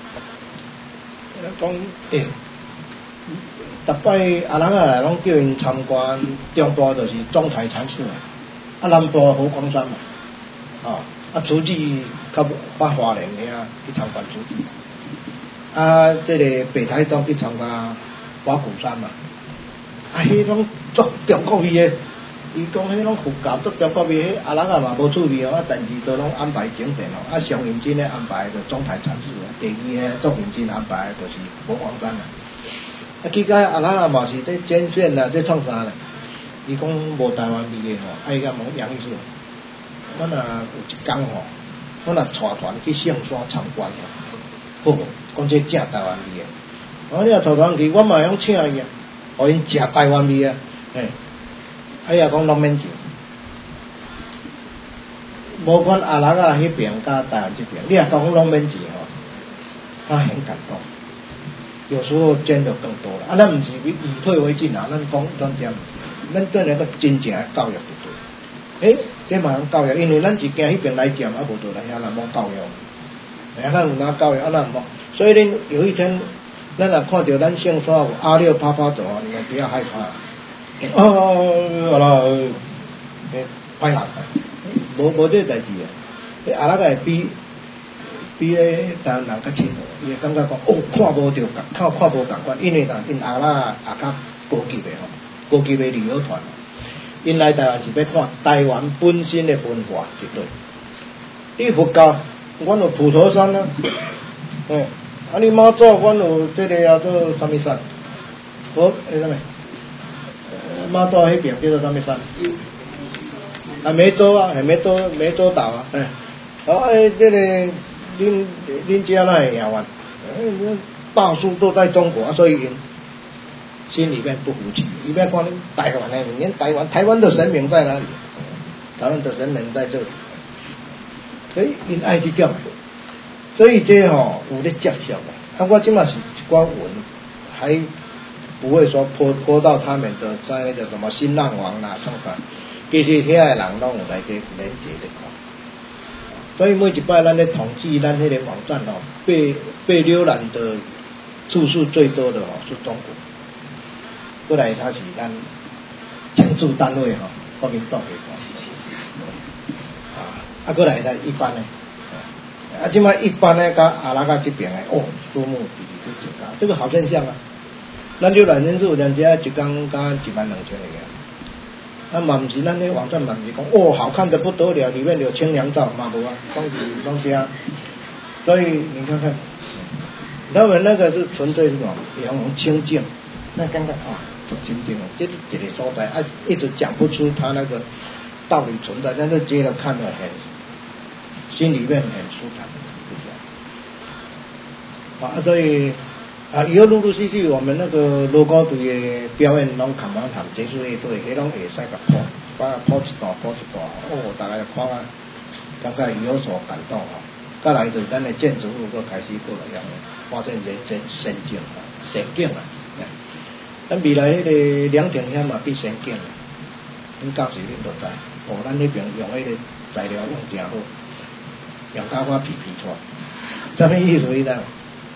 讲诶。逐摆阿人啊，拢叫因参观，中部就是中台禅寺啊，南部佛光山嘛，哦，啊，慈济较捌花莲遐去参观慈济，啊，这个北台东去参观花鼓山嘛，啊，迄拢足中国味的，伊讲迄拢佛教足中国味，迄阿人啊嘛无趣味哦，啊，但是都拢安排景点哦，啊，上认真咧安排就中台禅寺啊，第二个足认真安排就是佛光山啊。啊，去甲阿人啊嘛是咧剪线啦，咧创啥啦？伊讲无台湾味诶吼，啊伊甲问杨医师，我若有一工吼，我若带团去圣山参观吼，好无？讲这正台湾味诶。我你若带团去，我嘛会晓请伊啊，互因食台湾味啊，诶， 啊，也讲拢免钱，无管阿拉啊迄边甲台湾这边，你也讲拢免钱吼，他很感动。有时候捐的更多了啊，咱毋是以以退为进啊，咱讲咱这样，咱对那个真正的教育就对。诶，这嘛用教育，因为咱是惊迄边来占，啊无就来遐咱无教育，哎，咱有哪教育啊？咱无，所以恁有一天，咱若看到咱姓沙有阿六啪啪走啊，你们不要害怕。哦，好啦，诶，歹人，无无这代志啊，阿拉个比。比咧台湾人较清楚，伊会感觉讲哦，看无着看看无共款，因为呾因阿拉也较高级的吼，高级的旅游团，因来台湾是要看台湾本身的文化一类。你佛教，阮有普陀山啊，嗯，啊你妈祖，阮有这个叫做什么山？我诶什么？妈祖迄边叫做什么山？啊湄洲啊，系湄洲湄洲岛啊，哎，啊诶这个。恁恁家那会赢完，大树都在中国，所以因心里面不服气。你不要看台湾的，连台湾台湾的神明在哪里？台湾的神明在这里，所以因爱去叫，所以这吼、哦、有咧接受的。啊，我即马是一寡文，还不会说泼泼到他们的在那个什么新浪网啦、上法，其实遐个人拢有来去连接的看。所以每一摆咱咧统计咱迄个网站哦，被被浏览的次数最多的哦是中国，过来它是咱请注单位吼，国民党给看，啊，啊过来咱一般呢，啊即摆一般呢，甲阿拉甲这边的哦，数目直直增加，这个好现象啊。咱浏览人数人家一天加一万两千个呀。啊，嘛不是咱那网站嘛不是讲哦，好看的不得了，里面有清凉照嘛无啊，东西东西啊，所以你看看，他们那个是纯粹是什么阳光清净，那刚刚啊，清净啊，这这个所在啊，一直讲不出他那个道理存在，但是接着看得很，心里面很舒坦，是这样。啊，所以。啊，以后陆陆续续我们那个罗高队的表演拢看完谈结束迄对，迄拢会使甲播，把播一段播一段，哦，大家看啊，感觉有所感动啊。再来就是咱的建筑物都开始过来样，发现人真神境啊，神境啊。咱未来迄个凉亭遐嘛变神境啊，恁到时恁都知，哦，咱那边用迄个材料用真好，用甲我皮皮出，什么意思伊知？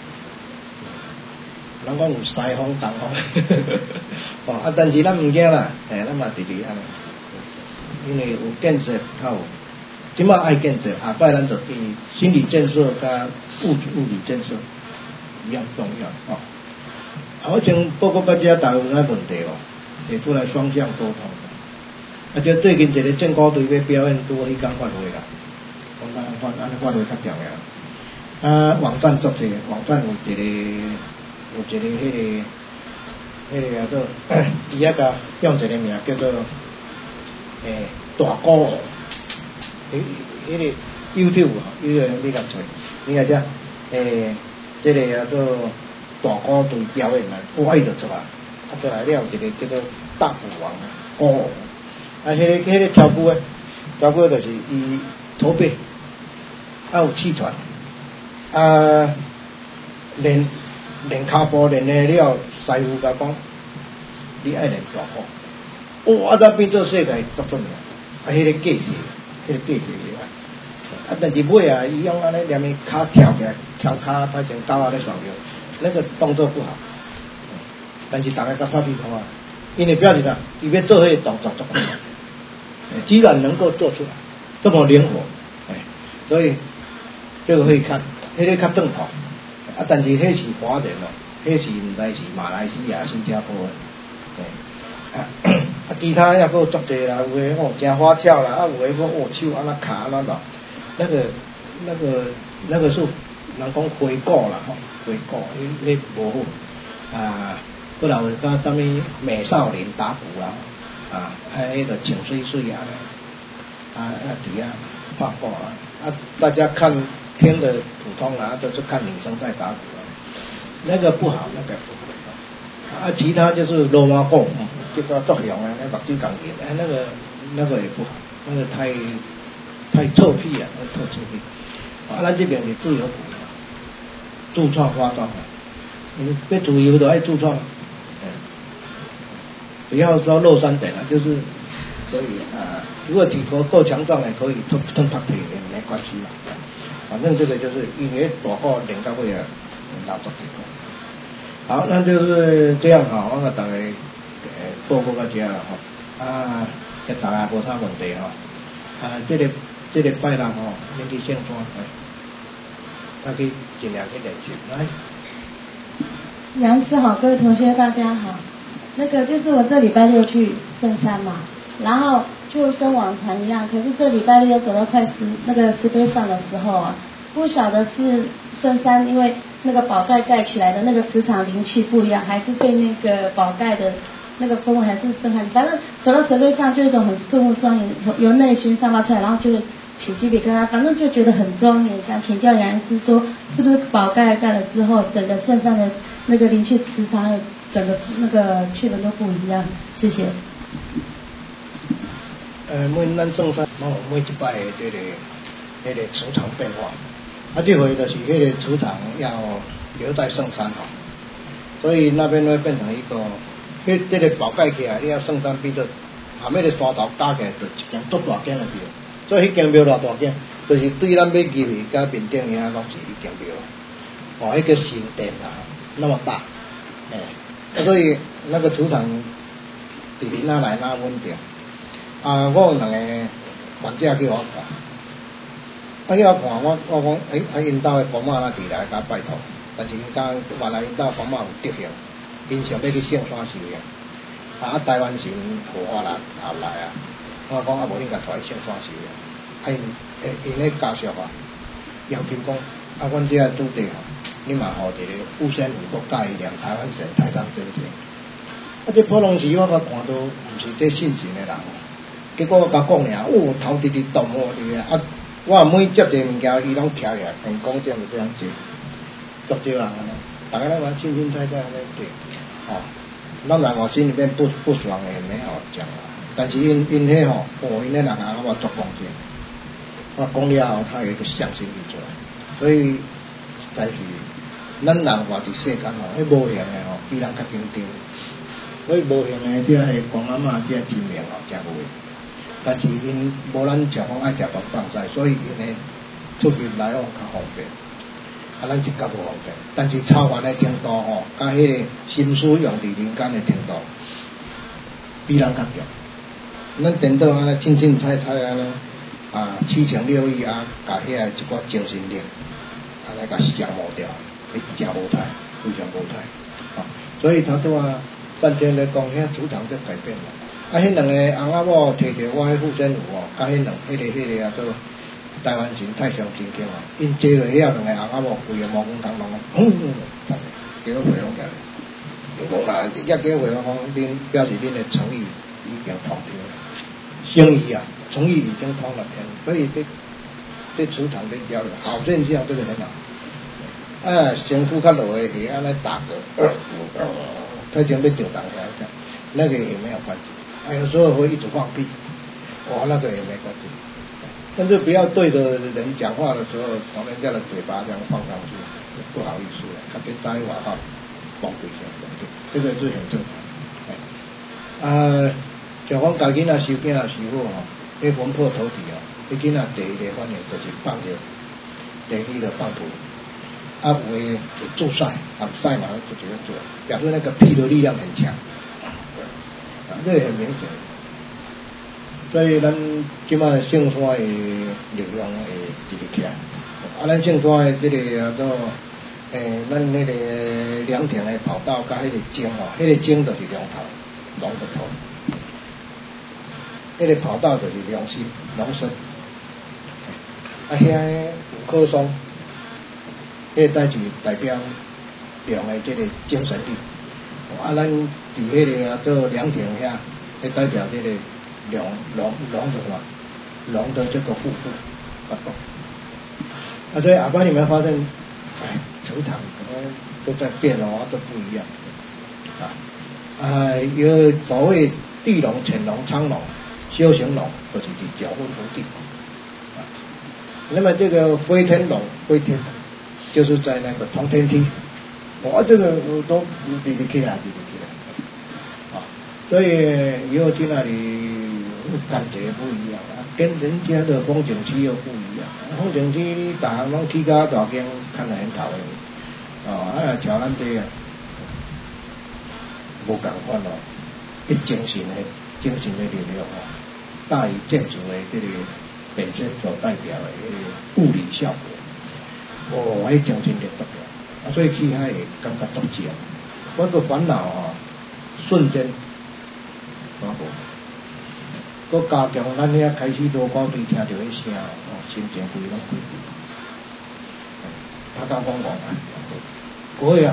人讲有西风东风，哦啊，但是咱唔惊啦，诶，咱嘛直直安尼，因为有建设，较有，即马爱建设，下摆咱就比心理建设加物物理建设一样重要哦。啊，我先报告大家大陆那问题哦，提出来双向沟通。啊，就最近一个政高队要表演，拄好迄天发会啦，讲咱发安尼发会较重要。啊，网站做者，网站有一个。有一个迄、那个、迄、那个叫做，伊遐个用一个名叫做诶、欸、大鼓舞，迄、那、迄个 YouTube 吼，有个你甲找，你看遮诶，这个叫做大鼓队表演啊，我伊就出来，啊出来了有一个叫做大鼓王鼓舞，啊迄、那个迄、那个跳舞诶，跳舞就是伊驼背，啊有气喘，啊练。练骹步练的了，师傅甲讲，你爱练大鼓，哦，啊，咱变做世界足出名，啊，迄、那个架势，迄、那个架势厉害，啊，但是尾啊，伊用安尼连伊骹跳起来，跳骹拍成刀啊咧上摇，那个动作不好，但是大家甲拍皮头啊，因为表示啥，伊要做迄个动作足快，居然能够做出来，这么灵活，哎，所以这个可以看，迄、那个较正统。啊，但是迄是华人哦，迄是毋知是马来西亚、新加坡的，啊，啊，其他也佫足济啦，有诶哦，真花俏啦，啊，有诶佫哦手安那卡安那落，那个、那个、那个是人讲回顾啦吼，回顾，迄迄无好啊，佫有甲啥物美少年打鼓啦，啊，啊，迄个请水水啊，啊啊，底下画鼓啦，啊，大家看。听的普通啊，就是看女生在打鼓啊，那个不好，那个不好啊。其他就是罗马鼓， 结果作用啊，那目睭感觉，哎，那个那个也不好，那个太太臭屁了，那臭臭屁。啊，咱这边是自由股，自创发动，你要自由的爱自创，嗯，不要说落山点了，就是所以啊，如果体格够强壮的，可以吞吞拍腿也没关系嘛。反正这个就是因为大个练到尾啊，老做体格。好，那就是这样哈，我甲大家诶报告到这了哈。啊，一查下无啥问题哈。啊，这个这个拜六吼，恁去圣山，他去尽量去练习来。 杨师好，各位同学大家好。那个就是我这礼拜六去圣山嘛，然后就跟往常一样，可是这礼拜六走到快石那个石碑上的时候啊，不晓得是圣山因为那个宝盖盖起来的那个磁场灵气不一样，还是被那个宝盖的那个氛围还是震撼，反正走到石碑上就一种很肃穆庄严，由内心散发出来，然后就会起鸡皮疙瘩，反正就觉得很庄严。想请教杨医师说，是不是宝盖盖了之后，整个圣山的那个灵气磁场，整个那个气氛都不一样？谢谢。 呃，每咱圣山哦，每一摆的这个这个磁场变化，啊，这回就是这个磁场要留在圣山哈，所以那边会变成一个，迄这个宝盖起来，你要圣山比着下面的山头加起来，就一间足大间的庙，所以迄间庙偌大间，就是对咱要入去甲面顶遐拢是一间庙，哦，迄个神殿啊，那么大，哎，所以那个磁场伫哩哪来哪稳定。啊，我有两个患者叫我看，啊叫我看，我我讲，诶、欸，啊因兜的公妈哪伫来甲拜托，但是因讲原来因兜公妈有德行，因想要去圣山修行，啊台湾神无法啦后来啊，我讲啊无恁甲带去圣山修行，啊因诶因咧教授啊，要求讲，啊阮这个土地吼，你嘛互一个护身符国家念台湾神太上真神，啊这普通时我甲看到毋是这信神的人。结果我甲讲尔，哦，头直直动哦，对啊，啊，我每接一个物件，伊拢徛起来，很讲这样这样做，足少人安尼，大家拢讲清清菜菜安尼做，哦，咱人我心里面不不爽的没好讲啊，但是因因迄吼，哦，因迄人啊，我足恭敬，我讲了后，他有一个向心力出来，所以但是咱人活伫世间吼，迄无形的吼，比人较紧张，所以无形的这个公阿嬷这真命哦，真有。但是因无咱食方爱食饭放晒，所以因会出入来往较方便，啊，咱是较无方便。但是超凡的程度吼，甲迄个心思用伫人间的程度，比人较强。咱颠倒安尼清清彩彩安尼啊，七情六欲啊，甲遐个一寡精神力，安尼甲消磨掉，会真无歹，非常无歹。啊，所以他都啊，半天来讲，遐主场就改变了。啊，迄两个翁仔某摕着我迄护身符哦，甲迄两迄个迄个啊做台湾神太上真经啊，因坐落了两个翁仔某规个毛孔通拢砰，叫我回拢起来。我啦，一叫我回拢讲，恁表示恁的诚意已经通天了，诚意啊，诚意已经通了天，所以这这磁场这交流好现象，这个很好。啊，身躯较落的是安尼打嗝，他准备丢档下来，那个也没有关系。还有时候会一直放屁，哇，那个也没关系。但是不要对着人讲话的时候，从人家的嘴巴这样放上去，不好意思了，他跟摘瓦哈放对象，这个是很正常。啊，就讲家囡仔收囝的时候吼，迄魂魄投地哦，迄囡仔第一个反应就是放尿，第二个放屁，啊有的就做晒，啊晒嘛就直接做，表示那个屁的力量很强。啊，这个很明显，所以咱即摆圣山的力量会直直起来。啊，咱圣山的这个叫做诶，咱那个凉亭的跑道甲迄个井哦，迄、那个井就是龙头，龙的头；迄、那个跑道就是龙心，龙身。啊，遐有棵松，迄、那个代志代表龙的这个精神力。啊，咱伫迄个啊做凉亭遐，会代表这个龙龙龙的什么？龙的这个护肤活动。啊，所以阿爸你们发现，哎，磁场可能都在变哦，都不一样啊。 啊，有所谓地龙、潜龙、苍龙、修行龙，都是伫九分福地。啊，那么这个飞天龙、飞天就是在那个通天梯，哇，这个都比得起来，比得起来。啊，所以以后去那里感觉不一样啊，跟人家的风景区又不一样。风景区你大行拢起到大间，看得很头的，哦，啊，像咱这样。无共款咯，一精神的精神的力量哦，大于建筑的这个本身所代表的这个物理效果，哦，迄精神力得了，啊，所以去遐会感觉足正，我个烦恼哦，瞬间全无，佮加强咱遐开始路高对听到迄声哦，心情规拢规闭，他刚讲讲啊，不会啊。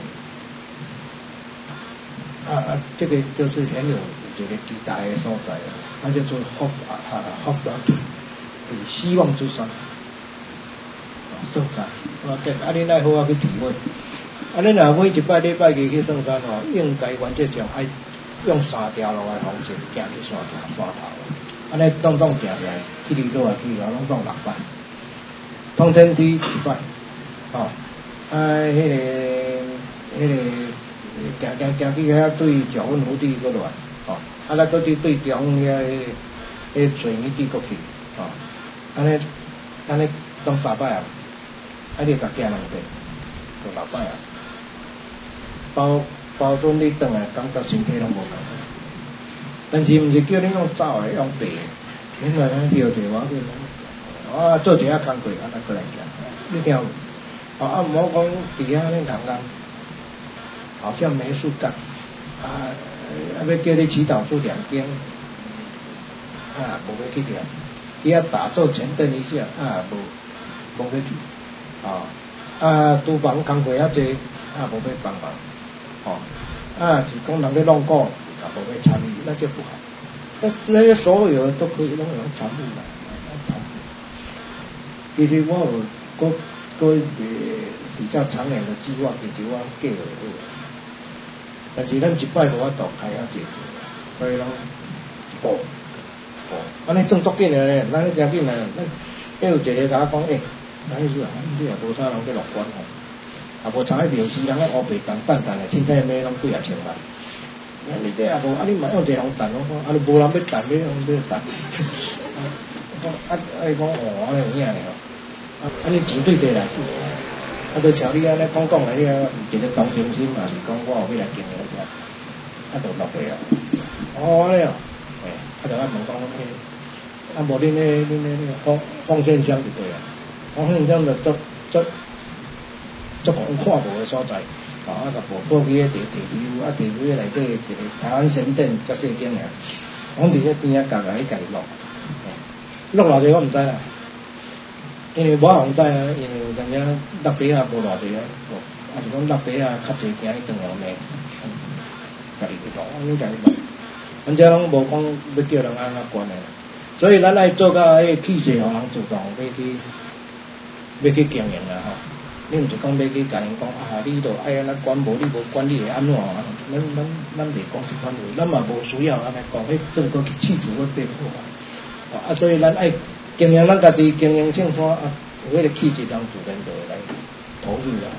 啊啊，这个就是很有这个期待的所在啊，那叫做福啊啊福啊，希望之山啊，圣山啊，跟啊，恁爱好啊去体会，啊，恁若每一摆礼拜日去圣山哦，应该原则上爱用三条路的方式行去山头山头，安尼总总行行，一直落来去了，拢总六摆，通天梯一摆，哦，啊，迄个迄个。行行行去遐对九分福地嗰落来，哦，啊，咱搁去对中央遐迄迄水泥地过去，哦，安尼安尼拢三摆啊，啊，你甲行两遍，就六摆啊。包包准你转来，感觉身体拢无同，但是毋是叫你用走的，用爬的，恁来咱撩者我去，啊，做一下工课，啊，咱过来行，你听有？哦，啊，毋好讲伫遐恁人人。好像没事干啊！要叫你祈祷出两间啊，无要去了，去遐打坐前顿一下啊，无无要去啊啊！厨房工课遐济啊，无要帮忙哦啊，是讲人咧弄股啊，无要参与，那就不好。那那些所有都可以拢有参与啦，参与。其实我有个个比较长远的计划，其实我计划有。但是咱一摆无法度开遐济，所以拢补补，安尼算足紧的咧，咱咧真紧啊！咱有一个甲我讲，诶，哪意思啊？你若无啥人去乐观吼，啊无像迄庙市人咧乌白蛋蛋蛋的，凊彩买拢几啊千万。啊，你这也无，啊你嘛用一项蛋，我讲，啊你无人要蛋，要用要蛋。我讲啊啊，伊讲哦，安尼有影咧吼，啊啊你钱对地来。啊，就像你安尼讲讲来，你啊一个同情心嘛，是讲我有要来经营一下，啊，就落去啊。哦，安尼啊，诶，啊，就啊问讲迄，啊无恁咧恁咧恁奉奉献箱就对啊，奉献箱就足足足讲看无的所在，啊，啊，就无报去迄地地区，啊，地区内底一个台湾神殿较细间尔，往伫迄边啊，家家迄家己落，落偌济我毋知啦。因为我也毋知啊，因为有阵仔落地啊无偌济啊，啊是讲落地啊较济行去长阳内，家己去讲，你家己讲，反正拢无讲要叫人安怎管的，所以咱爱做到迄气势，互人主动要去要去经营啦吼。你毋是讲要去甲因讲啊，你著爱安怎管，无你无管你会安怎啊？咱咱咱袂讲即款话，咱嘛无需要安尼讲，迄做个气质要变好啊，所以咱爱。经营咱家己经营圣山啊，有迄个气质，人自然就会来投入啦。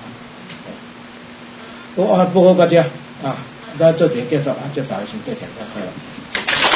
好啊，报告大家啊，咱做一个结束啊，接下来先做简单快乐。